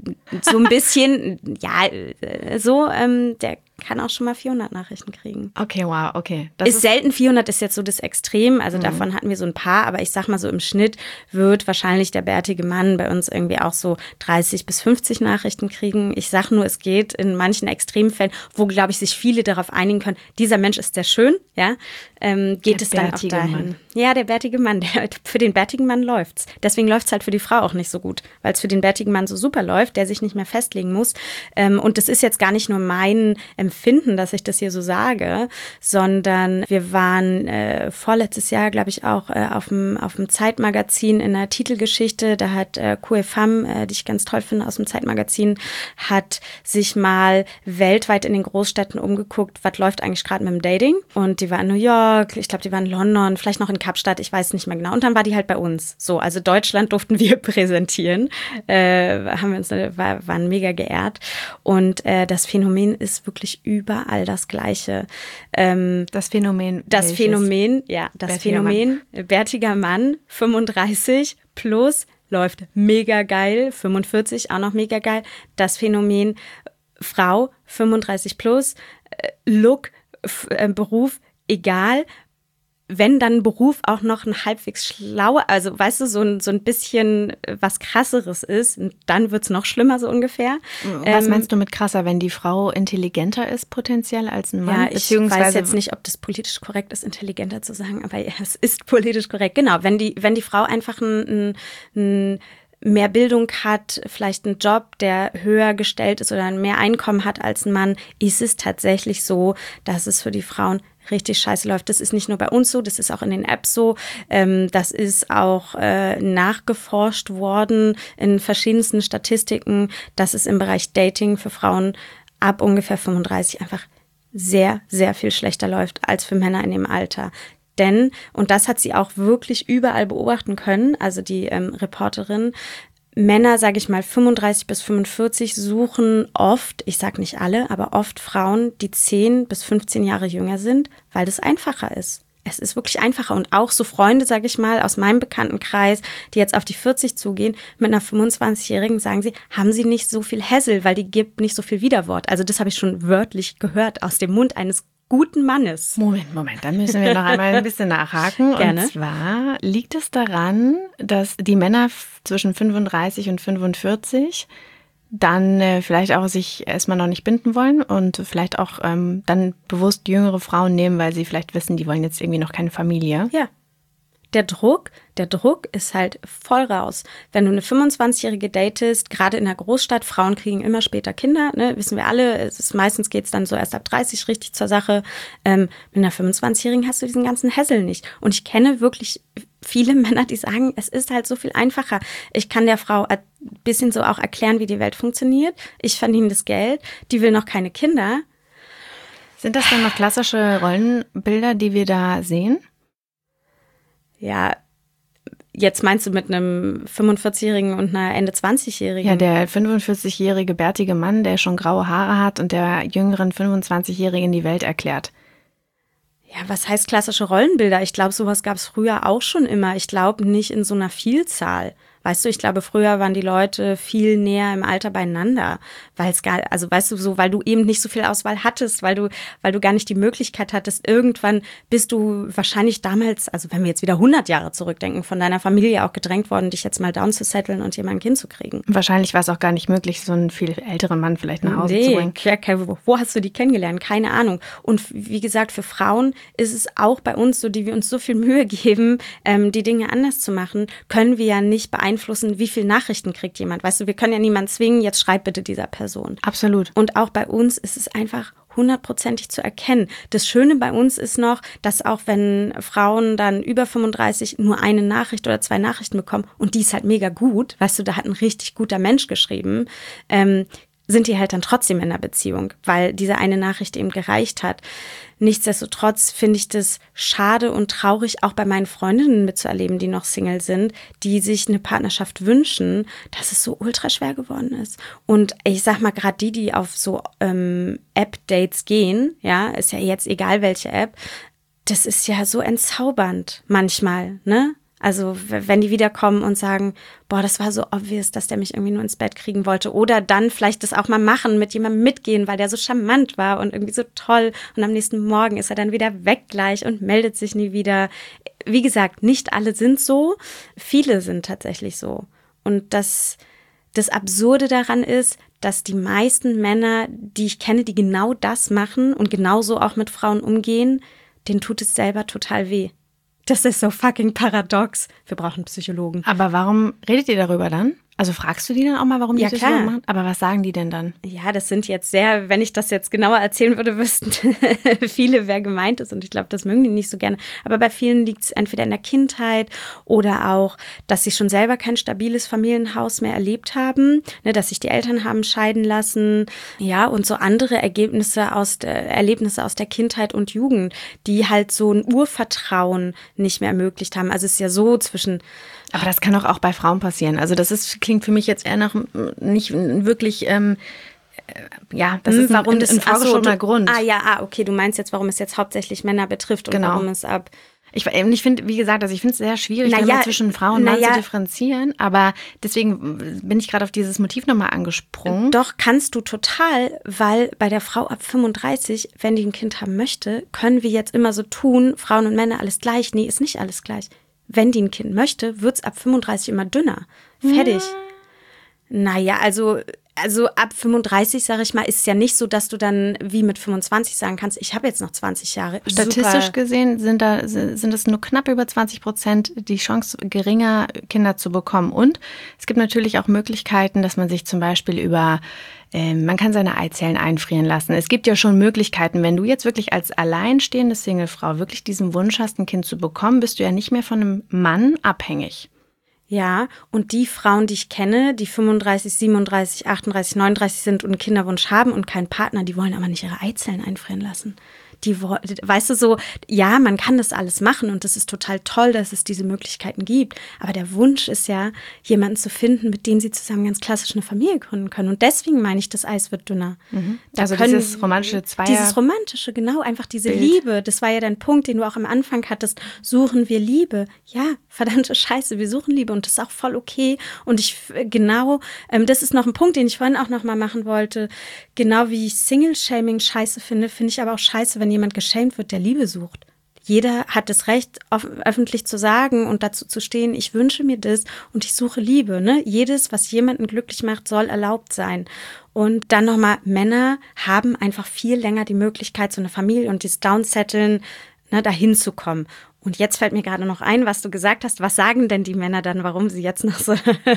so ein bisschen, ja, so, ähm, der kann auch schon mal vierhundert Nachrichten kriegen. Okay, wow, okay. Das ist, ist selten, vierhundert ist jetzt so das Extrem, also mhm. davon hatten wir so ein paar, aber ich sag mal so im Schnitt wird wahrscheinlich der bärtige Mann bei uns irgendwie auch so dreißig bis fünfzig Nachrichten kriegen. Ich sag nur, es geht in manchen Extremfällen, wo, glaube ich, sich viele darauf einigen können, dieser Mensch ist sehr schön, ja, ähm, geht der es dann auch dahin. Mann. Ja, der bärtige Mann, der, für den bärtigen Mann läuft's. Deswegen läuft's halt für die Frau auch nicht so gut, weil es für den bärtigen Mann so super läuft, der sich nicht mehr festlegen muss. Ähm, und das ist jetzt gar nicht nur mein Empfinden, dass ich das hier so sage, sondern wir waren äh, vorletztes Jahr, glaube ich, auch äh, auf dem auf dem Zeitmagazin in der Titelgeschichte. Da hat äh, Kue Pham, äh, die ich ganz toll finde, aus dem Zeitmagazin, hat sich mal weltweit in den Großstädten umgeguckt, was läuft eigentlich gerade mit dem Dating. Und die war in New York, ich glaube, die war in London, vielleicht noch in Kapstadt, ich weiß nicht mehr genau. Und dann war die halt bei uns. So, also Deutschland durften wir präsentieren. Äh, haben wir uns, war, waren mega geehrt. Und äh, das Phänomen ist wirklich überall das Gleiche. Ähm, das Phänomen. Das welches? Phänomen, ja, das Bärtiger Phänomen, Mann. Bärtiger Mann, fünfunddreißig plus, läuft mega geil, fünfundvierzig auch noch mega geil. Das Phänomen Frau, fünfunddreißig plus, äh, Look, f- äh, Beruf, egal. Wenn dann Beruf auch noch ein halbwegs schlauer, also weißt du, so ein, so ein bisschen was Krasseres ist, dann wird's noch schlimmer so ungefähr. Was ähm, meinst du mit krasser, wenn die Frau intelligenter ist potenziell als ein Mann? Ja, ich weiß jetzt nicht, ob das politisch korrekt ist, intelligenter zu sagen, aber ja, es ist politisch korrekt. Genau, wenn die, wenn die Frau einfach ein, ein, ein mehr Bildung hat, vielleicht einen Job, der höher gestellt ist oder mehr Einkommen hat als ein Mann, ist es tatsächlich so, dass es für die Frauen richtig scheiße läuft. Das ist nicht nur bei uns so, das ist auch in den Apps so. Ähm, das ist auch äh, nachgeforscht worden in verschiedensten Statistiken, dass es im Bereich Dating für Frauen ab ungefähr fünfunddreißig einfach sehr, sehr viel schlechter läuft als für Männer in dem Alter. Denn, und das hat sie auch wirklich überall beobachten können, also die ähm, Reporterin, Männer, sage ich mal, fünfunddreißig bis fünfundvierzig suchen oft, ich sage nicht alle, aber oft Frauen, die zehn bis fünfzehn Jahre jünger sind, weil das einfacher ist. Es ist wirklich einfacher. Und auch so Freunde, sage ich mal, aus meinem Bekanntenkreis, die jetzt auf die vierzig zugehen, mit einer fünfundzwanzigjährigen sagen sie, haben sie nicht so viel Hassel, weil die gibt nicht so viel Widerwort. Also das habe ich schon wörtlich gehört aus dem Mund eines guten Mannes. Moment, Moment, dann müssen wir noch einmal ein bisschen nachhaken. Gerne. Und zwar liegt es daran, dass die Männer zwischen fünfunddreißig und fünfundvierzig dann äh, vielleicht auch sich erstmal noch nicht binden wollen und vielleicht auch ähm, dann bewusst jüngere Frauen nehmen, weil sie vielleicht wissen, die wollen jetzt irgendwie noch keine Familie. Ja. Der Druck, der Druck ist halt voll raus. Wenn du eine fünfundzwanzigjährige datest, gerade in der Großstadt, Frauen kriegen immer später Kinder, ne, wissen wir alle. Es ist, meistens geht's dann so erst ab dreißig richtig zur Sache. Ähm, mit einer fünfundzwanzigjährigen hast du diesen ganzen Hassel nicht. Und ich kenne wirklich viele Männer, die sagen, es ist halt so viel einfacher. Ich kann der Frau ein bisschen so auch erklären, wie die Welt funktioniert. Ich verdiene das Geld. Die will noch keine Kinder. Sind das dann noch klassische Rollenbilder, die wir da sehen? Ja, jetzt meinst du mit einem fünfundvierzigjährigen und einer Ende zwanzigjährigen? Ja, der fünfundvierzigjährige bärtige Mann, der schon graue Haare hat und der jüngeren fünfundzwanzigjährigen die Welt erklärt. Ja, was heißt klassische Rollenbilder? Ich glaube, sowas gab es früher auch schon immer. Ich glaube nicht in so einer Vielzahl. Weißt du, ich glaube, früher waren die Leute viel näher im Alter beieinander, weil es gar, also weißt du, so, weil du eben nicht so viel Auswahl hattest, weil du, weil du gar nicht die Möglichkeit hattest. Irgendwann bist du wahrscheinlich damals, also wenn wir jetzt wieder hundert Jahre zurückdenken, von deiner Familie auch gedrängt worden, dich jetzt mal down zu setteln und dir mal ein Kind zu kriegen. Wahrscheinlich war es auch gar nicht möglich, so einen viel älteren Mann vielleicht nach Hause nee, zu bringen. Ja, wo, wo hast du die kennengelernt? Keine Ahnung. Und wie gesagt, für Frauen ist es auch bei uns so, die wir uns so viel Mühe geben, ähm, die Dinge anders zu machen, können wir ja nicht beeinflussen, Einflussen, wie viele Nachrichten kriegt jemand. Weißt du, wir können ja niemanden zwingen, jetzt schreib bitte dieser Person. Absolut. Und auch bei uns ist es einfach hundertprozentig zu erkennen. Das Schöne bei uns ist noch, dass auch wenn Frauen dann über fünfunddreißig nur eine Nachricht oder zwei Nachrichten bekommen und die ist halt mega gut, weißt du, da hat ein richtig guter Mensch geschrieben, ähm, sind die halt dann trotzdem in einer Beziehung, weil diese eine Nachricht eben gereicht hat. Nichtsdestotrotz finde ich das schade und traurig, auch bei meinen Freundinnen mitzuerleben, die noch Single sind, die sich eine Partnerschaft wünschen, dass es so ultra schwer geworden ist. Und ich sag mal, gerade die, die auf so ähm, App-Dates gehen, ja, ist ja jetzt egal welche App, das ist ja so entzaubernd manchmal, ne? Also wenn die wiederkommen und sagen, boah, das war so obvious, dass der mich irgendwie nur ins Bett kriegen wollte. Oder dann vielleicht das auch mal machen, mit jemandem mitgehen, weil der so charmant war und irgendwie so toll. Und am nächsten Morgen ist er dann wieder weg gleich und meldet sich nie wieder. Wie gesagt, nicht alle sind so, viele sind tatsächlich so. Und das, das Absurde daran ist, dass die meisten Männer, die ich kenne, die genau das machen und genauso auch mit Frauen umgehen, denen tut es selber total weh. Das ist so fucking paradox. Wir brauchen Psychologen. Aber warum redet ihr darüber dann? Also fragst du die dann auch mal, warum die ja, das klar. so machen? Aber was sagen die denn dann? Ja, das sind jetzt sehr, wenn ich das jetzt genauer erzählen würde, wüssten viele, wer gemeint ist. Und ich glaube, das mögen die nicht so gerne. Aber bei vielen liegt es entweder in der Kindheit oder auch, dass sie schon selber kein stabiles Familienhaus mehr erlebt haben, ne, dass sich die Eltern haben scheiden lassen. Ja, und so andere Ergebnisse aus der, Erlebnisse aus der Kindheit und Jugend, die halt so ein Urvertrauen nicht mehr ermöglicht haben. Also es ist ja so zwischen... Aber das kann doch auch bei Frauen passieren. Also das ist, klingt für mich jetzt eher nach nicht wirklich, ähm, ja, das ist warum ein, das, ein vorgeschobener so, Grund. Ah ja, ah, okay, du meinst jetzt, warum es jetzt hauptsächlich Männer betrifft und genau. warum es ab... Ich, ich finde, wie gesagt, also ich finde es sehr schwierig, naja, mal zwischen Frau und Mann naja, zu differenzieren, aber deswegen bin ich gerade auf dieses Motiv nochmal angesprungen. Doch, kannst du total, weil bei der Frau ab fünfunddreißig, wenn die ein Kind haben möchte, können wir jetzt immer so tun, Frauen und Männer alles gleich. Nee, ist nicht alles gleich. Wenn die ein Kind möchte, wird es ab fünfunddreißig immer dünner. Fertig. Hm. Naja, also... Also ab fünfunddreißig, sage ich mal, ist es ja nicht so, dass du dann wie mit fünfundzwanzig sagen kannst, ich habe jetzt noch zwanzig Jahre. Statistisch Super. gesehen sind da sind es nur knapp über zwanzig Prozent die Chance geringer, Kinder zu bekommen. Und es gibt natürlich auch Möglichkeiten, dass man sich zum Beispiel über, äh, man kann seine Eizellen einfrieren lassen. Es gibt ja schon Möglichkeiten, wenn du jetzt wirklich als alleinstehende Singlefrau wirklich diesen Wunsch hast, ein Kind zu bekommen, bist du ja nicht mehr von einem Mann abhängig. Ja, und die Frauen, die ich kenne, die fünfunddreißig, siebenunddreißig, achtunddreißig, neununddreißig sind und einen Kinderwunsch haben und keinen Partner, die wollen aber nicht ihre Eizellen einfrieren lassen. Die, weißt du, so, ja, man kann das alles machen und das ist total toll, dass es diese Möglichkeiten gibt. Aber der Wunsch ist ja, jemanden zu finden, mit dem sie zusammen ganz klassisch eine Familie gründen können. Und deswegen meine ich, das Eis wird dünner. Mhm. Also dieses romantische Zweier. Dieses romantische, genau, einfach diese Bild. Liebe. Das war ja dein Punkt, den du auch am Anfang hattest. Suchen wir Liebe? Ja, verdammte Scheiße, wir suchen Liebe und das ist auch voll okay. Und ich, genau, ähm, das ist noch ein Punkt, den ich vorhin auch noch mal machen wollte. Genau wie ich Single-Shaming scheiße finde, finde ich aber auch scheiße, wenn jemand geschämt wird, der Liebe sucht. Jeder hat das Recht, öffentlich zu sagen und dazu zu stehen, ich wünsche mir das und ich suche Liebe. Ne? Jedes, was jemanden glücklich macht, soll erlaubt sein. Und dann nochmal, Männer haben einfach viel länger die Möglichkeit, so eine Familie und das Downsetteln, ne, dahin zu kommen. Und jetzt fällt mir gerade noch ein, was du gesagt hast. Was sagen denn die Männer dann, warum sie jetzt noch so...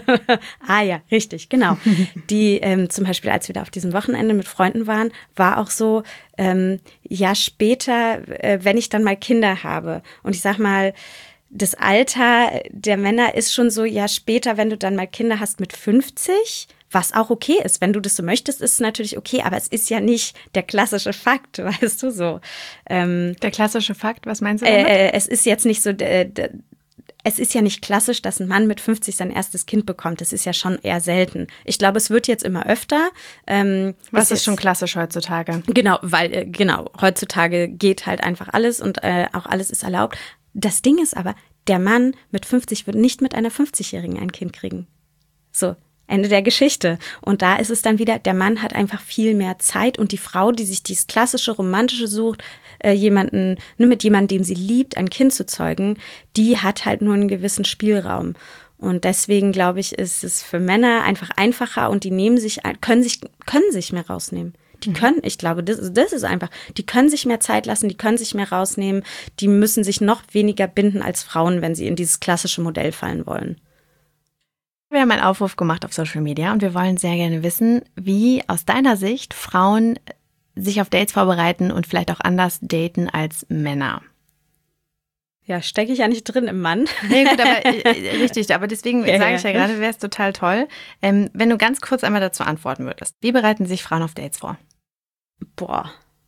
ah ja, richtig, genau. Die ähm, zum Beispiel, als wir da auf diesem Wochenende mit Freunden waren, war auch so, ähm, ja später, äh, wenn ich dann mal Kinder habe. Und ich sag mal, das Alter der Männer ist schon so, ja später, wenn du dann mal Kinder hast mit fünfzig... Was auch okay ist, wenn du das so möchtest, ist es natürlich okay, aber es ist ja nicht der klassische Fakt, weißt du so. Ähm, der klassische Fakt, was meinst du damit? Äh, es ist jetzt nicht so, äh, es ist ja nicht klassisch, dass ein Mann mit fünfzig sein erstes Kind bekommt. Das ist ja schon eher selten. Ich glaube, es wird jetzt immer öfter. Ähm, was ist schon klassisch heutzutage? Genau, weil, äh, genau, heutzutage geht halt einfach alles und äh, auch alles ist erlaubt. Das Ding ist aber, Der Mann mit fünfzig wird nicht mit einer fünfzigjährigen ein Kind kriegen. So, Ende der Geschichte. Und da ist es dann wieder, der Mann hat einfach viel mehr Zeit und die Frau, die sich dieses klassische Romantische sucht, äh, jemanden, nur mit jemandem, den sie liebt, ein Kind zu zeugen, die hat halt nur einen gewissen Spielraum. Und deswegen, glaube ich, ist es für Männer einfach einfacher und die nehmen sich, können sich, können sich mehr rausnehmen. Die können, ich glaube, das, das ist einfach, die können sich mehr Zeit lassen, die können sich mehr rausnehmen, die müssen sich noch weniger binden als Frauen, wenn sie in dieses klassische Modell fallen wollen. Wir haben einen Aufruf gemacht auf Social Media und wir wollen sehr gerne wissen, wie aus deiner Sicht Frauen sich auf Dates vorbereiten und vielleicht auch anders daten als Männer. Ja, stecke ich ja nicht drin im Mann. Nee, gut, aber äh, richtig, aber deswegen ja, sage ich ja ja gerade, wäre es total toll, ähm, wenn du ganz kurz einmal dazu antworten würdest. Wie bereiten sich Frauen auf Dates vor? Boah.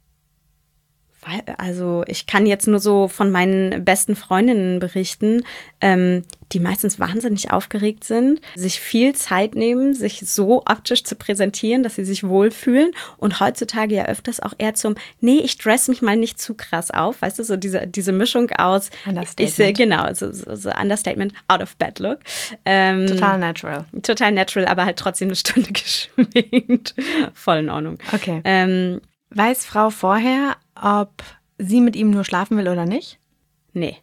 Also ich kann jetzt nur so von meinen besten Freundinnen berichten, ähm, die meistens wahnsinnig aufgeregt sind, sich viel Zeit nehmen, sich so optisch zu präsentieren, dass sie sich wohlfühlen und heutzutage ja öfters auch eher zum, nee, ich dress mich mal nicht zu krass auf, weißt du, so diese diese Mischung aus, ich sehe genau, so, so, so Understatement, out of bed look. Ähm, total natural. Total natural, aber halt trotzdem eine Stunde geschminkt. Voll in Ordnung. Okay. Ähm, Weiß Frau vorher, ob sie mit ihm nur schlafen will oder nicht? Nee.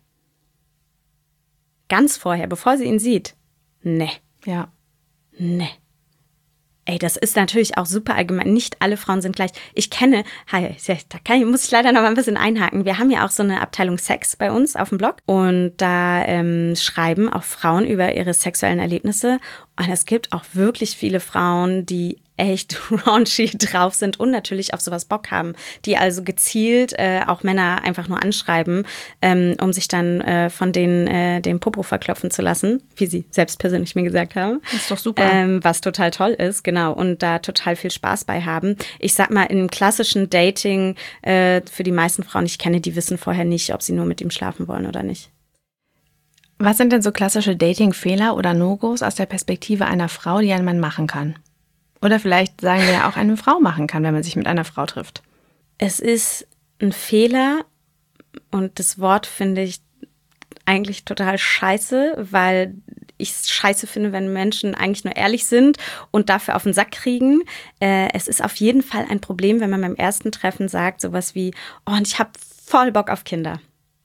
Ganz vorher, bevor sie ihn sieht? Nee. Ja. Nee. Ey, das ist natürlich auch super allgemein. Nicht alle Frauen sind gleich. Ich kenne, hi, da kann ich, muss ich leider noch mal ein bisschen einhaken. Wir haben ja auch so eine Abteilung Sex bei uns auf dem Blog. Und da ähm, schreiben auch Frauen über ihre sexuellen Erlebnisse. Und es gibt auch wirklich viele Frauen, die echt raunchy drauf sind und natürlich auf sowas Bock haben, die also gezielt äh, auch Männer einfach nur anschreiben, ähm, um sich dann äh, von denen äh, den Popo verklopfen zu lassen, wie sie selbst persönlich mir gesagt haben. Das ist doch super. Ähm, was total toll ist, genau, und da total viel Spaß bei haben. Ich sag mal, im klassischen Dating, äh, für die meisten Frauen, ich kenne, die wissen vorher nicht, ob sie nur mit ihm schlafen wollen oder nicht. Was sind denn so klassische Dating-Fehler oder No-Gos aus der Perspektive einer Frau, die ein Mann machen kann? Oder vielleicht sagen wir ja auch eine Frau machen kann, wenn man sich mit einer Frau trifft. Es ist ein Fehler und das Wort finde ich eigentlich total scheiße, weil ich es scheiße finde, wenn Menschen eigentlich nur ehrlich sind und dafür auf den Sack kriegen. Äh, es ist auf jeden Fall ein Problem, wenn man beim ersten Treffen sagt sowas wie, oh, und ich habe voll Bock auf Kinder.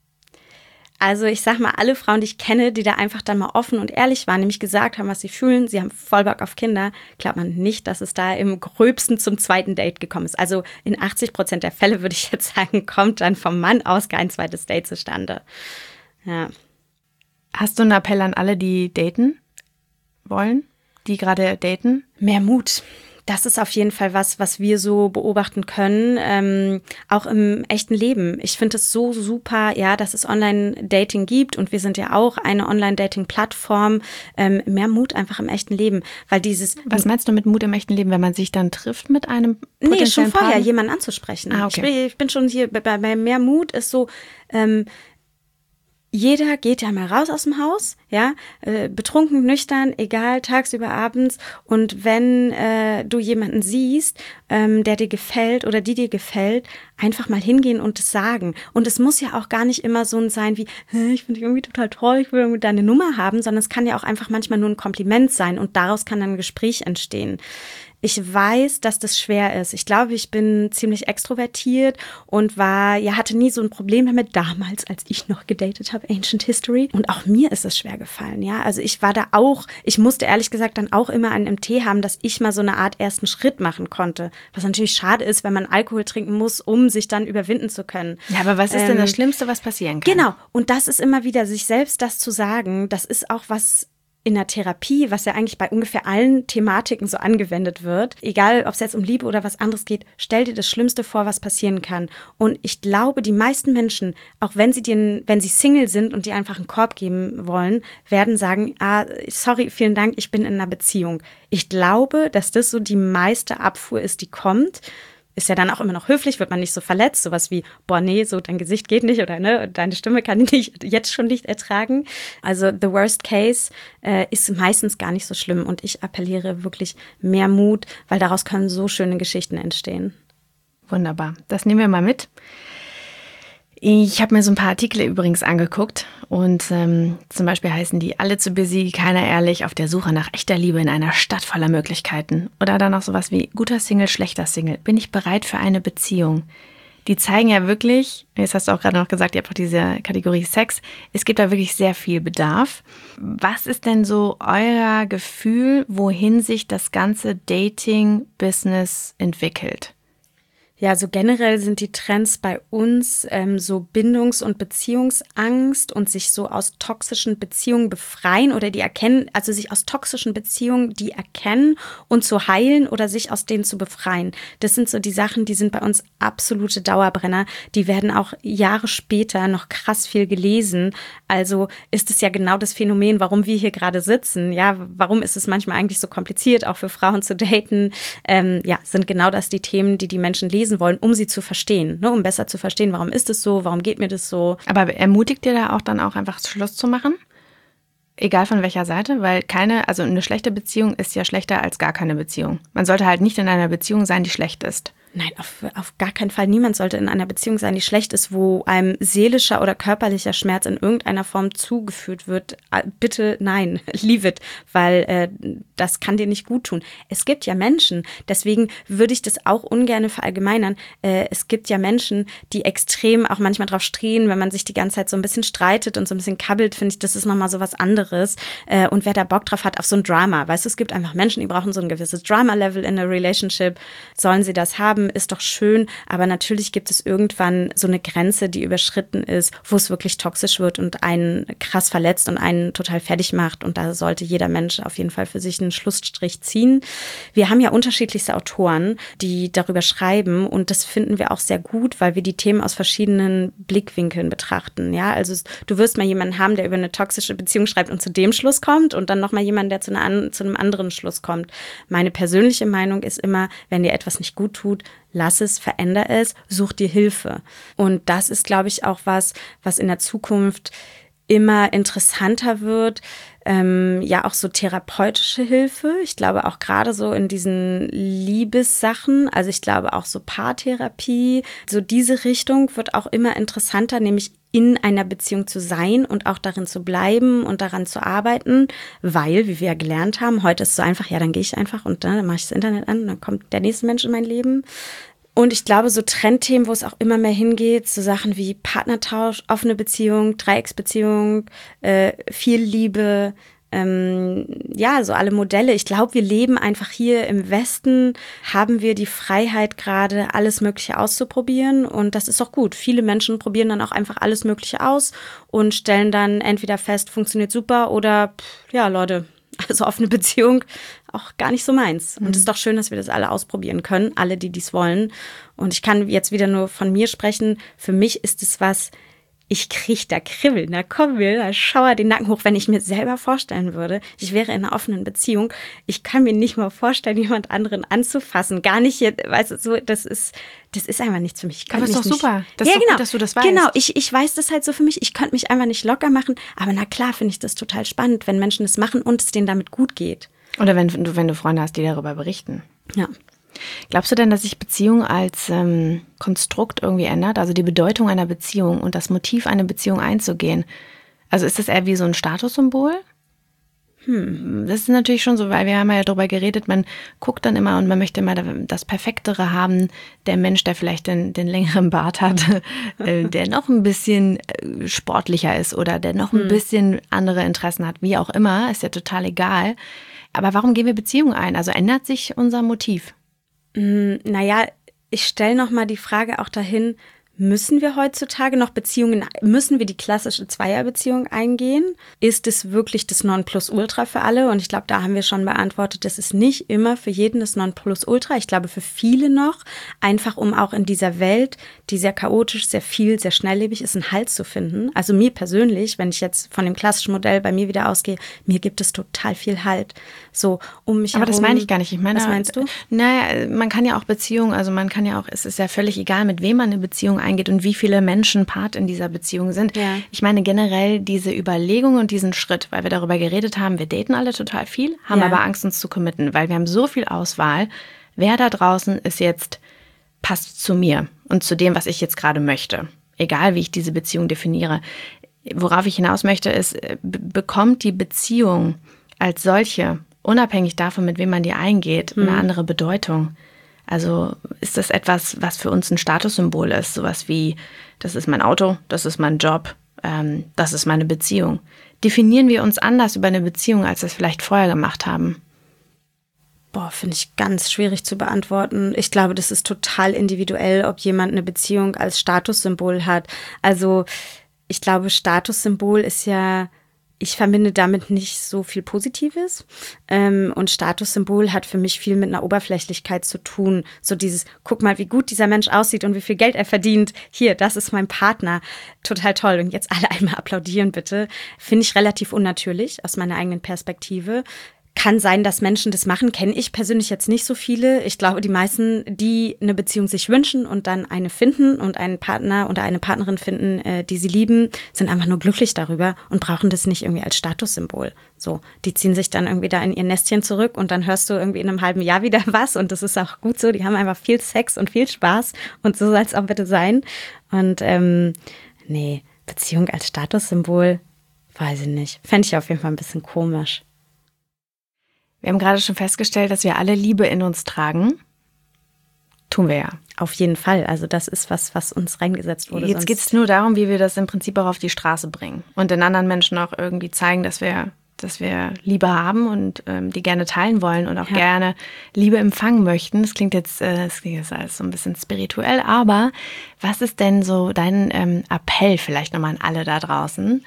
Also ich sag mal, alle Frauen, die ich kenne, die da einfach dann mal offen und ehrlich waren, nämlich gesagt haben, was sie fühlen, sie haben voll Bock auf Kinder, glaubt man nicht, dass es da im Gröbsten zum zweiten Date gekommen ist. Also in achtzig Prozent der Fälle würde ich jetzt sagen, kommt dann vom Mann aus kein zweites Date zustande. Ja. Hast du einen Appell an alle, die daten wollen, die gerade daten? Mehr Mut. Das ist auf jeden Fall was, was wir so beobachten können, ähm, auch im echten Leben. Ich finde es so super, ja, dass es Online-Dating gibt und wir sind ja auch eine Online-Dating-Plattform. Ähm, mehr Mut einfach im echten Leben, weil dieses. Was meinst du mit Mut im echten Leben, wenn man sich dann trifft mit einem potenziellen Nee, schon vorher Partner? Jemanden anzusprechen. Ah, okay. ich, bin, ich bin schon hier bei, bei mehr Mut ist so. Ähm, Jeder geht ja mal raus aus dem Haus, ja, äh, betrunken, nüchtern, egal, tagsüber, abends. Und wenn äh, du jemanden siehst, ähm, der dir gefällt oder die dir gefällt, einfach mal hingehen und es sagen. Und es muss ja auch gar nicht immer so ein sein wie, ich finde dich irgendwie total toll, ich will irgendwie deine Nummer haben, sondern es kann ja auch einfach manchmal nur ein Kompliment sein und daraus kann dann ein Gespräch entstehen. Ich weiß, dass das schwer ist. Ich glaube, ich bin ziemlich extrovertiert und war, ja, hatte nie so ein Problem damit damals, als ich noch gedatet habe, Ancient History. Und auch mir ist es schwer gefallen, ja. Also ich war da auch, ich musste ehrlich gesagt dann auch immer einen M T haben, dass ich mal so eine Art ersten Schritt machen konnte. Was natürlich schade ist, wenn man Alkohol trinken muss, um sich dann überwinden zu können. Ja, aber was ist ähm, denn das Schlimmste, was passieren kann? Genau. Und das ist immer wieder, sich selbst das zu sagen, das ist auch was in der Therapie, was ja eigentlich bei ungefähr allen Thematiken so angewendet wird, egal ob es jetzt um Liebe oder was anderes geht, stell dir das Schlimmste vor, was passieren kann. Und ich glaube, die meisten Menschen, auch wenn sie den, wenn sie Single sind und dir einfach einen Korb geben wollen, werden sagen, ah, sorry, vielen Dank, ich bin in einer Beziehung. Ich glaube, dass das so die meiste Abfuhr ist, die kommt. Ist ja dann auch immer noch höflich, wird man nicht so verletzt, sowas wie, boah, nee, so dein Gesicht geht nicht oder ne, deine Stimme kann ich nicht, jetzt schon nicht ertragen. Also the worst case äh, ist meistens gar nicht so schlimm und ich appelliere wirklich mehr Mut, weil daraus können so schöne Geschichten entstehen. Wunderbar, das nehmen wir mal mit. Ich habe mir so ein paar Artikel übrigens angeguckt und ähm, zum Beispiel heißen die alle zu busy, keiner ehrlich, auf der Suche nach echter Liebe in einer Stadt voller Möglichkeiten. Oder dann auch sowas wie guter Single, schlechter Single. Bin ich bereit für eine Beziehung? Die zeigen ja wirklich, jetzt hast du auch gerade noch gesagt, ihr habt auch diese Kategorie Sex, es gibt da wirklich sehr viel Bedarf. Was ist denn so euer Gefühl, wohin sich das ganze Dating-Business entwickelt? Ja, so generell sind die Trends bei uns ähm, so Bindungs- und Beziehungsangst und sich so aus toxischen Beziehungen befreien oder die erkennen, also sich aus toxischen Beziehungen die erkennen und zu heilen oder sich aus denen zu befreien. Das sind so die Sachen, die sind bei uns absolute Dauerbrenner. Die werden auch Jahre später noch krass viel gelesen. Also ist es ja genau das Phänomen, warum wir hier gerade sitzen. Ja, warum ist es manchmal eigentlich so kompliziert, auch für Frauen zu daten? Ähm, ja, sind genau das die Themen, die die Menschen lesen wollen, um sie zu verstehen, ne, um besser zu verstehen, warum ist es so, warum geht mir das so. Aber ermutigt ihr da auch dann auch einfach Schluss zu machen? Egal von welcher Seite, weil keine, also eine schlechte Beziehung ist ja schlechter als gar keine Beziehung. Man sollte halt nicht in einer Beziehung sein, die schlecht ist. Nein, auf, auf gar keinen Fall. Niemand sollte in einer Beziehung sein, die schlecht ist, wo einem seelischer oder körperlicher Schmerz in irgendeiner Form zugeführt wird. Bitte nein, leave it, weil äh, das kann dir nicht gut tun. Es gibt ja Menschen, deswegen würde ich das auch ungern verallgemeinern. Äh, es gibt ja Menschen, die extrem auch manchmal drauf stehen, wenn man sich die ganze Zeit so ein bisschen streitet und so ein bisschen kabbelt, finde ich, das ist nochmal so was anderes. Äh, und wer da Bock drauf hat auf so ein Drama, weißt du, es gibt einfach Menschen, die brauchen so ein gewisses Drama-Level in a relationship. Sollen sie das haben? Ist doch schön, aber natürlich gibt es irgendwann so eine Grenze, die überschritten ist, wo es wirklich toxisch wird und einen krass verletzt und einen total fertig macht, und da sollte jeder Mensch auf jeden Fall für sich einen Schlussstrich ziehen. Wir haben ja unterschiedlichste Autoren, die darüber schreiben, und das finden wir auch sehr gut, weil wir die Themen aus verschiedenen Blickwinkeln betrachten. Ja, also du wirst mal jemanden haben, der über eine toxische Beziehung schreibt und zu dem Schluss kommt, und dann nochmal jemanden, der zu, einer, zu einem anderen Schluss kommt. Meine persönliche Meinung ist immer, wenn dir etwas nicht gut tut, lass es, veränder es, such dir Hilfe. Und das ist, glaube ich, auch was, was in der Zukunft immer interessanter wird. Ähm, ja, auch so therapeutische Hilfe. Ich glaube auch gerade so in diesen Liebessachen, also ich glaube auch so Paartherapie, so diese Richtung wird auch immer interessanter, nämlich in einer Beziehung zu sein und auch darin zu bleiben und daran zu arbeiten, weil, wie wir ja gelernt haben, heute ist es so einfach, ja, dann gehe ich einfach und dann mache ich das Internet an und dann kommt der nächste Mensch in mein Leben. Und ich glaube, so Trendthemen, wo es auch immer mehr hingeht, so Sachen wie Partnertausch, offene Beziehung, Dreiecksbeziehung, äh, viel Liebe, ähm, ja, so alle Modelle. Ich glaube, wir leben einfach hier im Westen, haben wir die Freiheit gerade, alles Mögliche auszuprobieren, und das ist auch gut. Viele Menschen probieren dann auch einfach alles Mögliche aus und stellen dann entweder fest, funktioniert super, oder pff, ja, Leute, also offene Beziehung auch gar nicht so meins. Und es ist doch schön, dass wir das alle ausprobieren können, alle, die dies wollen. Und ich kann jetzt wieder nur von mir sprechen. Für mich ist es was, ich kriege da Kribbeln, da kommen mir, da schauer den Nacken hoch, wenn ich mir selber vorstellen würde, ich wäre in einer offenen Beziehung. Ich kann mir nicht mal vorstellen, jemand anderen anzufassen. Gar nicht jetzt, weißt du, so, das ist, das ist einfach nichts für mich. Ich aber ist doch nicht, super, das ja, ist doch genau, gut, dass du das weißt. Genau, ich, ich weiß das halt so für mich. Ich könnte mich einfach nicht locker machen. Aber na klar finde ich das total spannend, wenn Menschen das machen und es denen damit gut geht. Oder wenn du, wenn du Freunde hast, die darüber berichten. Ja. Glaubst du denn, dass sich Beziehung als ähm, Konstrukt irgendwie ändert? Also die Bedeutung einer Beziehung und das Motiv, eine Beziehung einzugehen. Also ist das eher wie so ein Statussymbol? Hm. Das ist natürlich schon so, weil wir haben ja darüber geredet, man guckt dann immer und man möchte immer das Perfektere haben. Der Mensch, der vielleicht den, den längeren Bart hat, äh, der noch ein bisschen äh, sportlicher ist oder der noch ein hm. bisschen andere Interessen hat, wie auch immer, ist ja total egal. Aber warum gehen wir Beziehungen ein? Also ändert sich unser Motiv? Naja, ich stelle nochmal die Frage auch dahin, müssen wir heutzutage noch Beziehungen, müssen wir die klassische Zweierbeziehung eingehen? Ist es wirklich das Nonplusultra für alle? Und ich glaube, da haben wir schon beantwortet, das ist nicht immer für jeden das Nonplusultra. Ich glaube, für viele noch, einfach um auch in dieser Welt, die sehr chaotisch, sehr viel, sehr schnelllebig ist, einen Halt zu finden. Also mir persönlich, wenn ich jetzt von dem klassischen Modell bei mir wieder ausgehe, mir gibt es total viel Halt. So um mich Aber herum. das meine ich gar nicht. Ich meine, was meinst du? Naja, man kann ja auch Beziehungen, also man kann ja auch, es ist ja völlig egal, mit wem man eine Beziehung eingeht und wie viele Menschen Part in dieser Beziehung sind. Ja. Ich meine generell diese Überlegung und diesen Schritt, weil wir darüber geredet haben, wir daten alle total viel, haben ja. aber Angst, uns zu committen, weil wir haben so viel Auswahl. Wer da draußen ist jetzt, passt zu mir und zu dem, was ich jetzt gerade möchte. egal wie ich diese Beziehung definiere. Worauf ich hinaus möchte, ist, b- bekommt die Beziehung als solche, unabhängig davon, mit wem man die eingeht, eine Mhm. andere Bedeutung? Also ist das etwas, was für uns ein Statussymbol ist, sowas wie, das ist mein Auto, das ist mein Job, ähm, das ist meine Beziehung. Definieren wir uns anders über eine Beziehung, als wir es vielleicht vorher gemacht haben? Boah, finde ich ganz schwierig zu beantworten. Ich glaube, das ist total individuell, ob jemand eine Beziehung als Statussymbol hat. Also ich glaube, Statussymbol ist ja, ich verbinde damit nicht so viel Positives. Ähm, und Statussymbol hat für mich viel mit einer Oberflächlichkeit zu tun. So dieses, guck mal, wie gut dieser Mensch aussieht und wie viel Geld er verdient. Hier, das ist mein Partner. Total toll. Und jetzt alle einmal applaudieren, bitte. Finde ich relativ unnatürlich aus meiner eigenen Perspektive. Kann sein, dass Menschen das machen, kenne ich persönlich jetzt nicht so viele. Ich glaube, die meisten, die eine Beziehung sich wünschen und dann eine finden und einen Partner oder eine Partnerin finden, äh, die sie lieben, sind einfach nur glücklich darüber und brauchen das nicht irgendwie als Statussymbol. So, die ziehen sich dann irgendwie da in ihr Nestchen zurück und dann hörst du irgendwie in einem halben Jahr wieder was und das ist auch gut so. Die haben einfach viel Sex und viel Spaß und so soll es auch bitte sein. Und ähm, nee, Beziehung als Statussymbol, weiß ich nicht. Fände ich auf jeden Fall ein bisschen komisch. Wir haben gerade schon festgestellt, dass wir alle Liebe in uns tragen. Tun wir ja. Auf jeden Fall. Also das ist was, was uns reingesetzt wurde. Jetzt geht es nur darum, wie wir das im Prinzip auch auf die Straße bringen und den anderen Menschen auch irgendwie zeigen, dass wir, dass wir Liebe haben und ähm, die gerne teilen wollen und auch ja. gerne Liebe empfangen möchten. Das klingt jetzt, äh, das klingt jetzt alles so ein bisschen spirituell, aber was ist denn so dein ähm, Appell vielleicht nochmal an alle da draußen,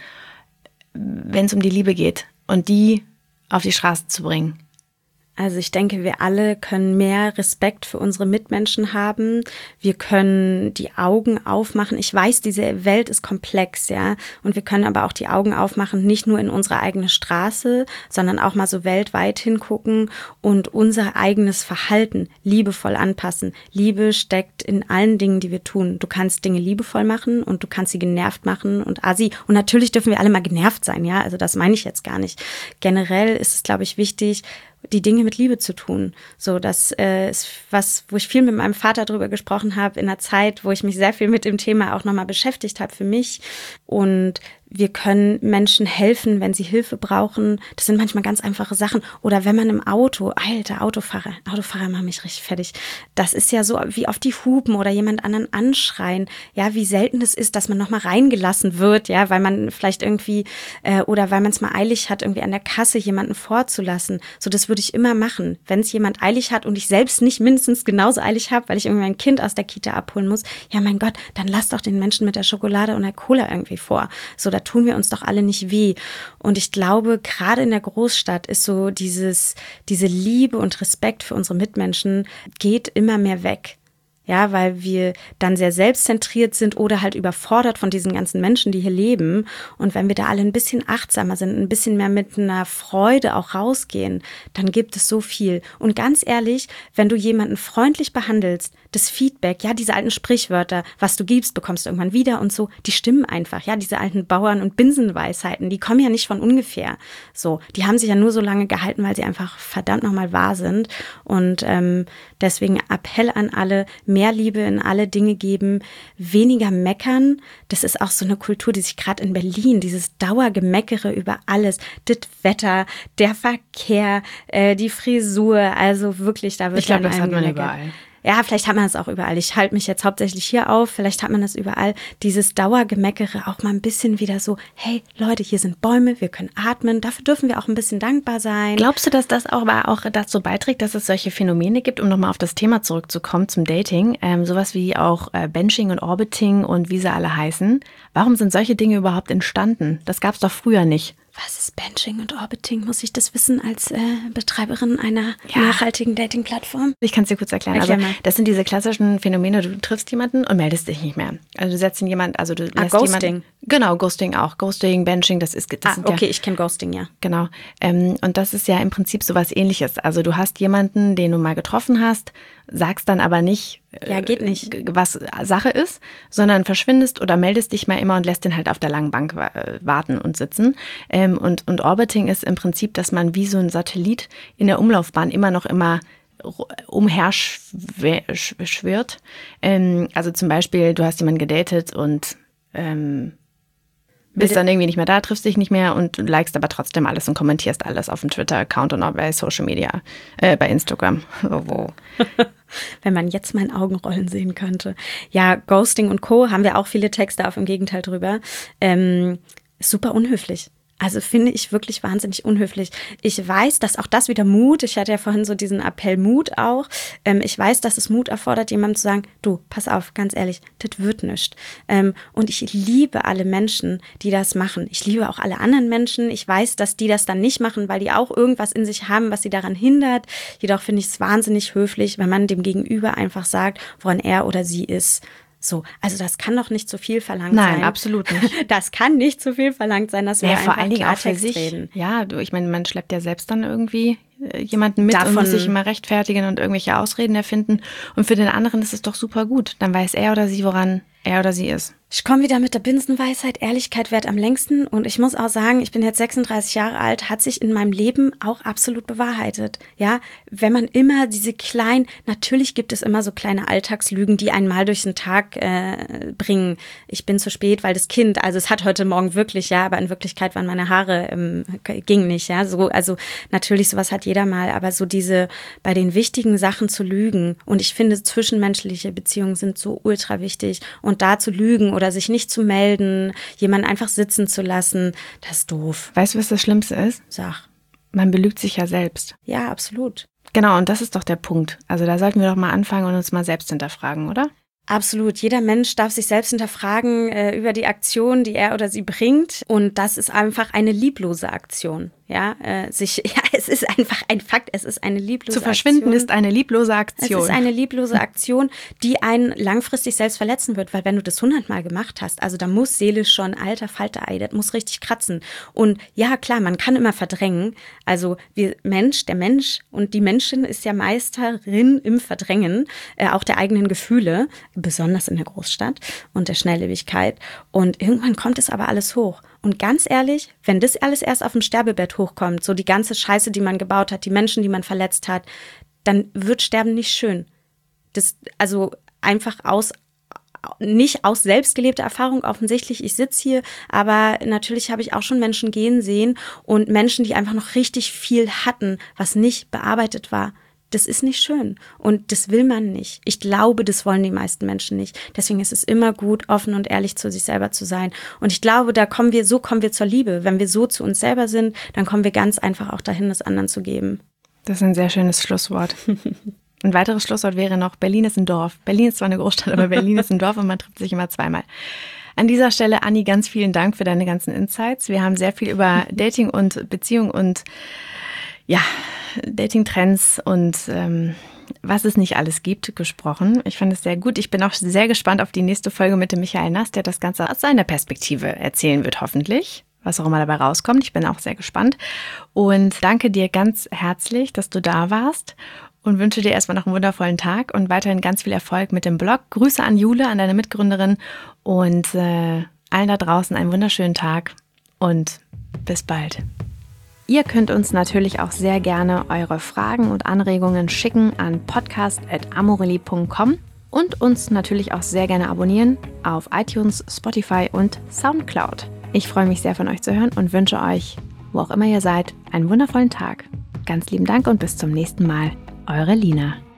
wenn es um die Liebe geht und die auf die Straße zu bringen? Also ich denke, wir alle können mehr Respekt für unsere Mitmenschen haben. Wir können die Augen aufmachen. Ich weiß, diese Welt ist komplex, ja. Und wir können aber auch die Augen aufmachen, nicht nur in unsere eigene Straße, sondern auch mal so weltweit hingucken und unser eigenes Verhalten liebevoll anpassen. Liebe steckt in allen Dingen, die wir tun. Du kannst Dinge liebevoll machen und du kannst sie genervt machen und assi. Und natürlich dürfen wir alle mal genervt sein, ja. Also das meine ich jetzt gar nicht. Generell ist es, glaube ich, wichtig, die Dinge mit Liebe zu tun. So, das äh, ist was, wo ich viel mit meinem Vater drüber gesprochen habe, in einer Zeit, wo ich mich sehr viel mit dem Thema auch nochmal beschäftigt habe für mich. Und wir können Menschen helfen, wenn sie Hilfe brauchen. Das sind manchmal ganz einfache Sachen. Oder wenn man im Auto, alter Autofahrer, Autofahrer machen mich richtig fertig. Das ist ja so wie auf die Hupen oder jemand anderen anschreien. Ja, wie selten es ist, dass man nochmal reingelassen wird, ja, weil man vielleicht irgendwie, äh, oder weil man es mal eilig hat, irgendwie an der Kasse jemanden vorzulassen. So, das würde ich immer machen. Wenn es jemand eilig hat und ich selbst nicht mindestens genauso eilig habe, weil ich irgendwie mein Kind aus der Kita abholen muss, ja, mein Gott, dann lass doch den Menschen mit der Schokolade und der Cola irgendwie vor. So, da tun wir uns doch alle nicht weh. Und ich glaube, gerade in der Großstadt ist so dieses, diese Liebe und Respekt für unsere Mitmenschen geht immer mehr weg. Ja, weil wir dann sehr selbstzentriert sind oder halt überfordert von diesen ganzen Menschen, die hier leben. Und wenn wir da alle ein bisschen achtsamer sind, ein bisschen mehr mit einer Freude auch rausgehen, dann gibt es so viel. Und ganz ehrlich, wenn du jemanden freundlich behandelst, das Feedback, ja, diese alten Sprichwörter, was du gibst, bekommst du irgendwann wieder und so, die stimmen einfach. Ja, diese alten Bauern- und Binsenweisheiten, die kommen ja nicht von ungefähr. So, die haben sich ja nur so lange gehalten, weil sie einfach verdammt nochmal wahr sind. Und ähm, deswegen Appell an alle, mehr Liebe in alle Dinge geben, weniger meckern. Das ist auch so eine Kultur, die sich gerade in Berlin, dieses Dauergemeckere über alles, das Wetter, der Verkehr, äh, die Frisur, also wirklich, da wird ich glaube, das hat man gemeckert. überall. Ja, vielleicht hat man das auch überall. Ich halte mich jetzt hauptsächlich hier auf. Vielleicht hat man das überall. Dieses Dauergemeckere auch mal ein bisschen wieder so, hey Leute, hier sind Bäume, wir können atmen. Dafür dürfen wir auch ein bisschen dankbar sein. Glaubst du, dass das auch, aber auch dazu beiträgt, dass es solche Phänomene gibt, um nochmal auf das Thema zurückzukommen, zum Dating, ähm, sowas wie auch äh, Benching und Orbiting und wie sie alle heißen. Warum sind solche Dinge überhaupt entstanden? Das gab es doch früher nicht. Was ist Benching und Orbiting? Muss ich das wissen als äh, Betreiberin einer ja. nachhaltigen Dating-Plattform? Ich kann es dir kurz erklären. Erklär also mal. Das sind diese klassischen Phänomene, du triffst jemanden und meldest dich nicht mehr. Also du setzt ihn jemand, also du ah, lässt Ghosting. Jemanden, genau, Ghosting auch. Ghosting, Benching, das ist das ah, sind okay, ja, ich kenne Ghosting, ja. Genau. Ähm, und das ist ja im Prinzip sowas Ähnliches. Also du hast jemanden, den du mal getroffen hast, sagst dann aber nicht, ja, geht nicht, äh, was Sache ist, sondern verschwindest oder meldest dich mal immer und lässt den halt auf der langen Bank äh, warten und sitzen. Ähm, und, und Orbiting ist im Prinzip, dass man wie so ein Satellit in der Umlaufbahn immer noch immer umher schwirrt. Ähm, also zum Beispiel, du hast jemanden gedatet und ähm, bist dann irgendwie nicht mehr da, triffst dich nicht mehr und likest aber trotzdem alles und kommentierst alles auf dem Twitter-Account und auch bei Social Media, äh, bei Instagram. Oh, wo. Wenn man jetzt mein Augenrollen sehen könnte. Ja, Ghosting und Co. haben wir auch viele Texte auf, im Gegenteil drüber. Ähm, super unhöflich. Also finde ich wirklich wahnsinnig unhöflich. Ich weiß, dass auch das wieder Mut, ich hatte ja vorhin so diesen Appell Mut auch, ähm, ich weiß, dass es Mut erfordert, jemandem zu sagen, du, pass auf, ganz ehrlich, das wird nichts. Ähm, und ich liebe alle Menschen, die das machen. Ich liebe auch alle anderen Menschen. Ich weiß, dass die das dann nicht machen, weil die auch irgendwas in sich haben, was sie daran hindert. Jedoch finde ich es wahnsinnig höflich, wenn man dem Gegenüber einfach sagt, woran er oder sie ist. So, also das kann doch nicht zu viel verlangt Nein, sein. Nein, absolut nicht. Das kann nicht zu viel verlangt sein, dass wir ja, einfach vor allen Dingen auch für Klartext sich reden. Ja, du, ich meine, man schleppt ja selbst dann irgendwie äh, jemanden mit Davon, und muss sich immer rechtfertigen und irgendwelche Ausreden erfinden. Und für den anderen ist es doch super gut. Dann weiß er oder sie, woran er oder sie ist. Ich komme wieder mit der Binsenweisheit, Ehrlichkeit währt am längsten. Und ich muss auch sagen, ich bin jetzt sechsunddreißig Jahre alt, hat sich in meinem Leben auch absolut bewahrheitet. Ja, wenn man immer diese kleinen, natürlich gibt es immer so kleine Alltagslügen, die einen mal durch den Tag äh, bringen. Ich bin zu spät, weil das Kind, also es hat heute Morgen wirklich, ja, aber in Wirklichkeit waren meine Haare, ähm, ging nicht, ja. So, also natürlich, sowas hat jeder mal, aber so diese, bei den wichtigen Sachen zu lügen. Und ich finde, zwischenmenschliche Beziehungen sind so ultra wichtig. Und da zu lügen oder sich nicht zu melden, jemanden einfach sitzen zu lassen, das ist doof. Weißt du, was das Schlimmste ist? Sag. Man belügt sich ja selbst. Ja, absolut. Genau, und das ist doch der Punkt. Also da sollten wir doch mal anfangen und uns mal selbst hinterfragen, oder? Absolut. Jeder Mensch darf sich selbst hinterfragen äh, über die Aktion, die er oder sie bringt. Und das ist einfach eine lieblose Aktion. Ja, äh, sich, ja, es ist einfach ein Fakt, es ist eine lieblose Aktion. Zu verschwinden Aktion. ist eine lieblose Aktion. Es ist eine lieblose Aktion, die einen langfristig selbst verletzen wird, weil wenn du das hundertmal gemacht hast, also da muss seelisch schon, alter Falter-Ei, das muss richtig kratzen. Und ja, klar, man kann immer verdrängen. Also wir Mensch, der Mensch und die Menschin ist ja Meisterin im Verdrängen, äh, auch der eigenen Gefühle, besonders in der Großstadt und der Schnelllebigkeit. Und irgendwann kommt es aber alles hoch. Und ganz ehrlich, wenn das alles erst auf dem Sterbebett hochkommt, so die ganze Scheiße, die man gebaut hat, die Menschen, die man verletzt hat, dann wird Sterben nicht schön. Das, also einfach aus, nicht aus selbstgelebter Erfahrung offensichtlich, ich sitze hier, aber natürlich habe ich auch schon Menschen gehen sehen und Menschen, die einfach noch richtig viel hatten, was nicht bearbeitet war. Das ist nicht schön und das will man nicht. Ich glaube, das wollen die meisten Menschen nicht. Deswegen ist es immer gut, offen und ehrlich zu sich selber zu sein. Und ich glaube, da kommen wir, so kommen wir zur Liebe. Wenn wir so zu uns selber sind, dann kommen wir ganz einfach auch dahin, das anderen zu geben. Das ist ein sehr schönes Schlusswort. Ein weiteres Schlusswort wäre noch, Berlin ist ein Dorf. Berlin ist zwar eine Großstadt, aber Berlin ist ein Dorf und man trifft sich immer zweimal. An dieser Stelle, Anni, ganz vielen Dank für deine ganzen Insights. Wir haben sehr viel über Dating und Beziehung und ja, Dating-Trends und ähm, was es nicht alles gibt, gesprochen. Ich fand es sehr gut. Ich bin auch sehr gespannt auf die nächste Folge mit dem Michael Nass, der das Ganze aus seiner Perspektive erzählen wird, hoffentlich. Was auch immer dabei rauskommt. Ich bin auch sehr gespannt. Und danke dir ganz herzlich, dass du da warst und wünsche dir erstmal noch einen wundervollen Tag und weiterhin ganz viel Erfolg mit dem Blog. Grüße an Jule, an deine Mitgründerin und äh, allen da draußen einen wunderschönen Tag und bis bald. Ihr könnt uns natürlich auch sehr gerne eure Fragen und Anregungen schicken an podcast at amorelie punkt com und uns natürlich auch sehr gerne abonnieren auf iTunes, Spotify und Soundcloud. Ich freue mich sehr von euch zu hören und wünsche euch, wo auch immer ihr seid, einen wundervollen Tag. Ganz lieben Dank und bis zum nächsten Mal. Eure Lina.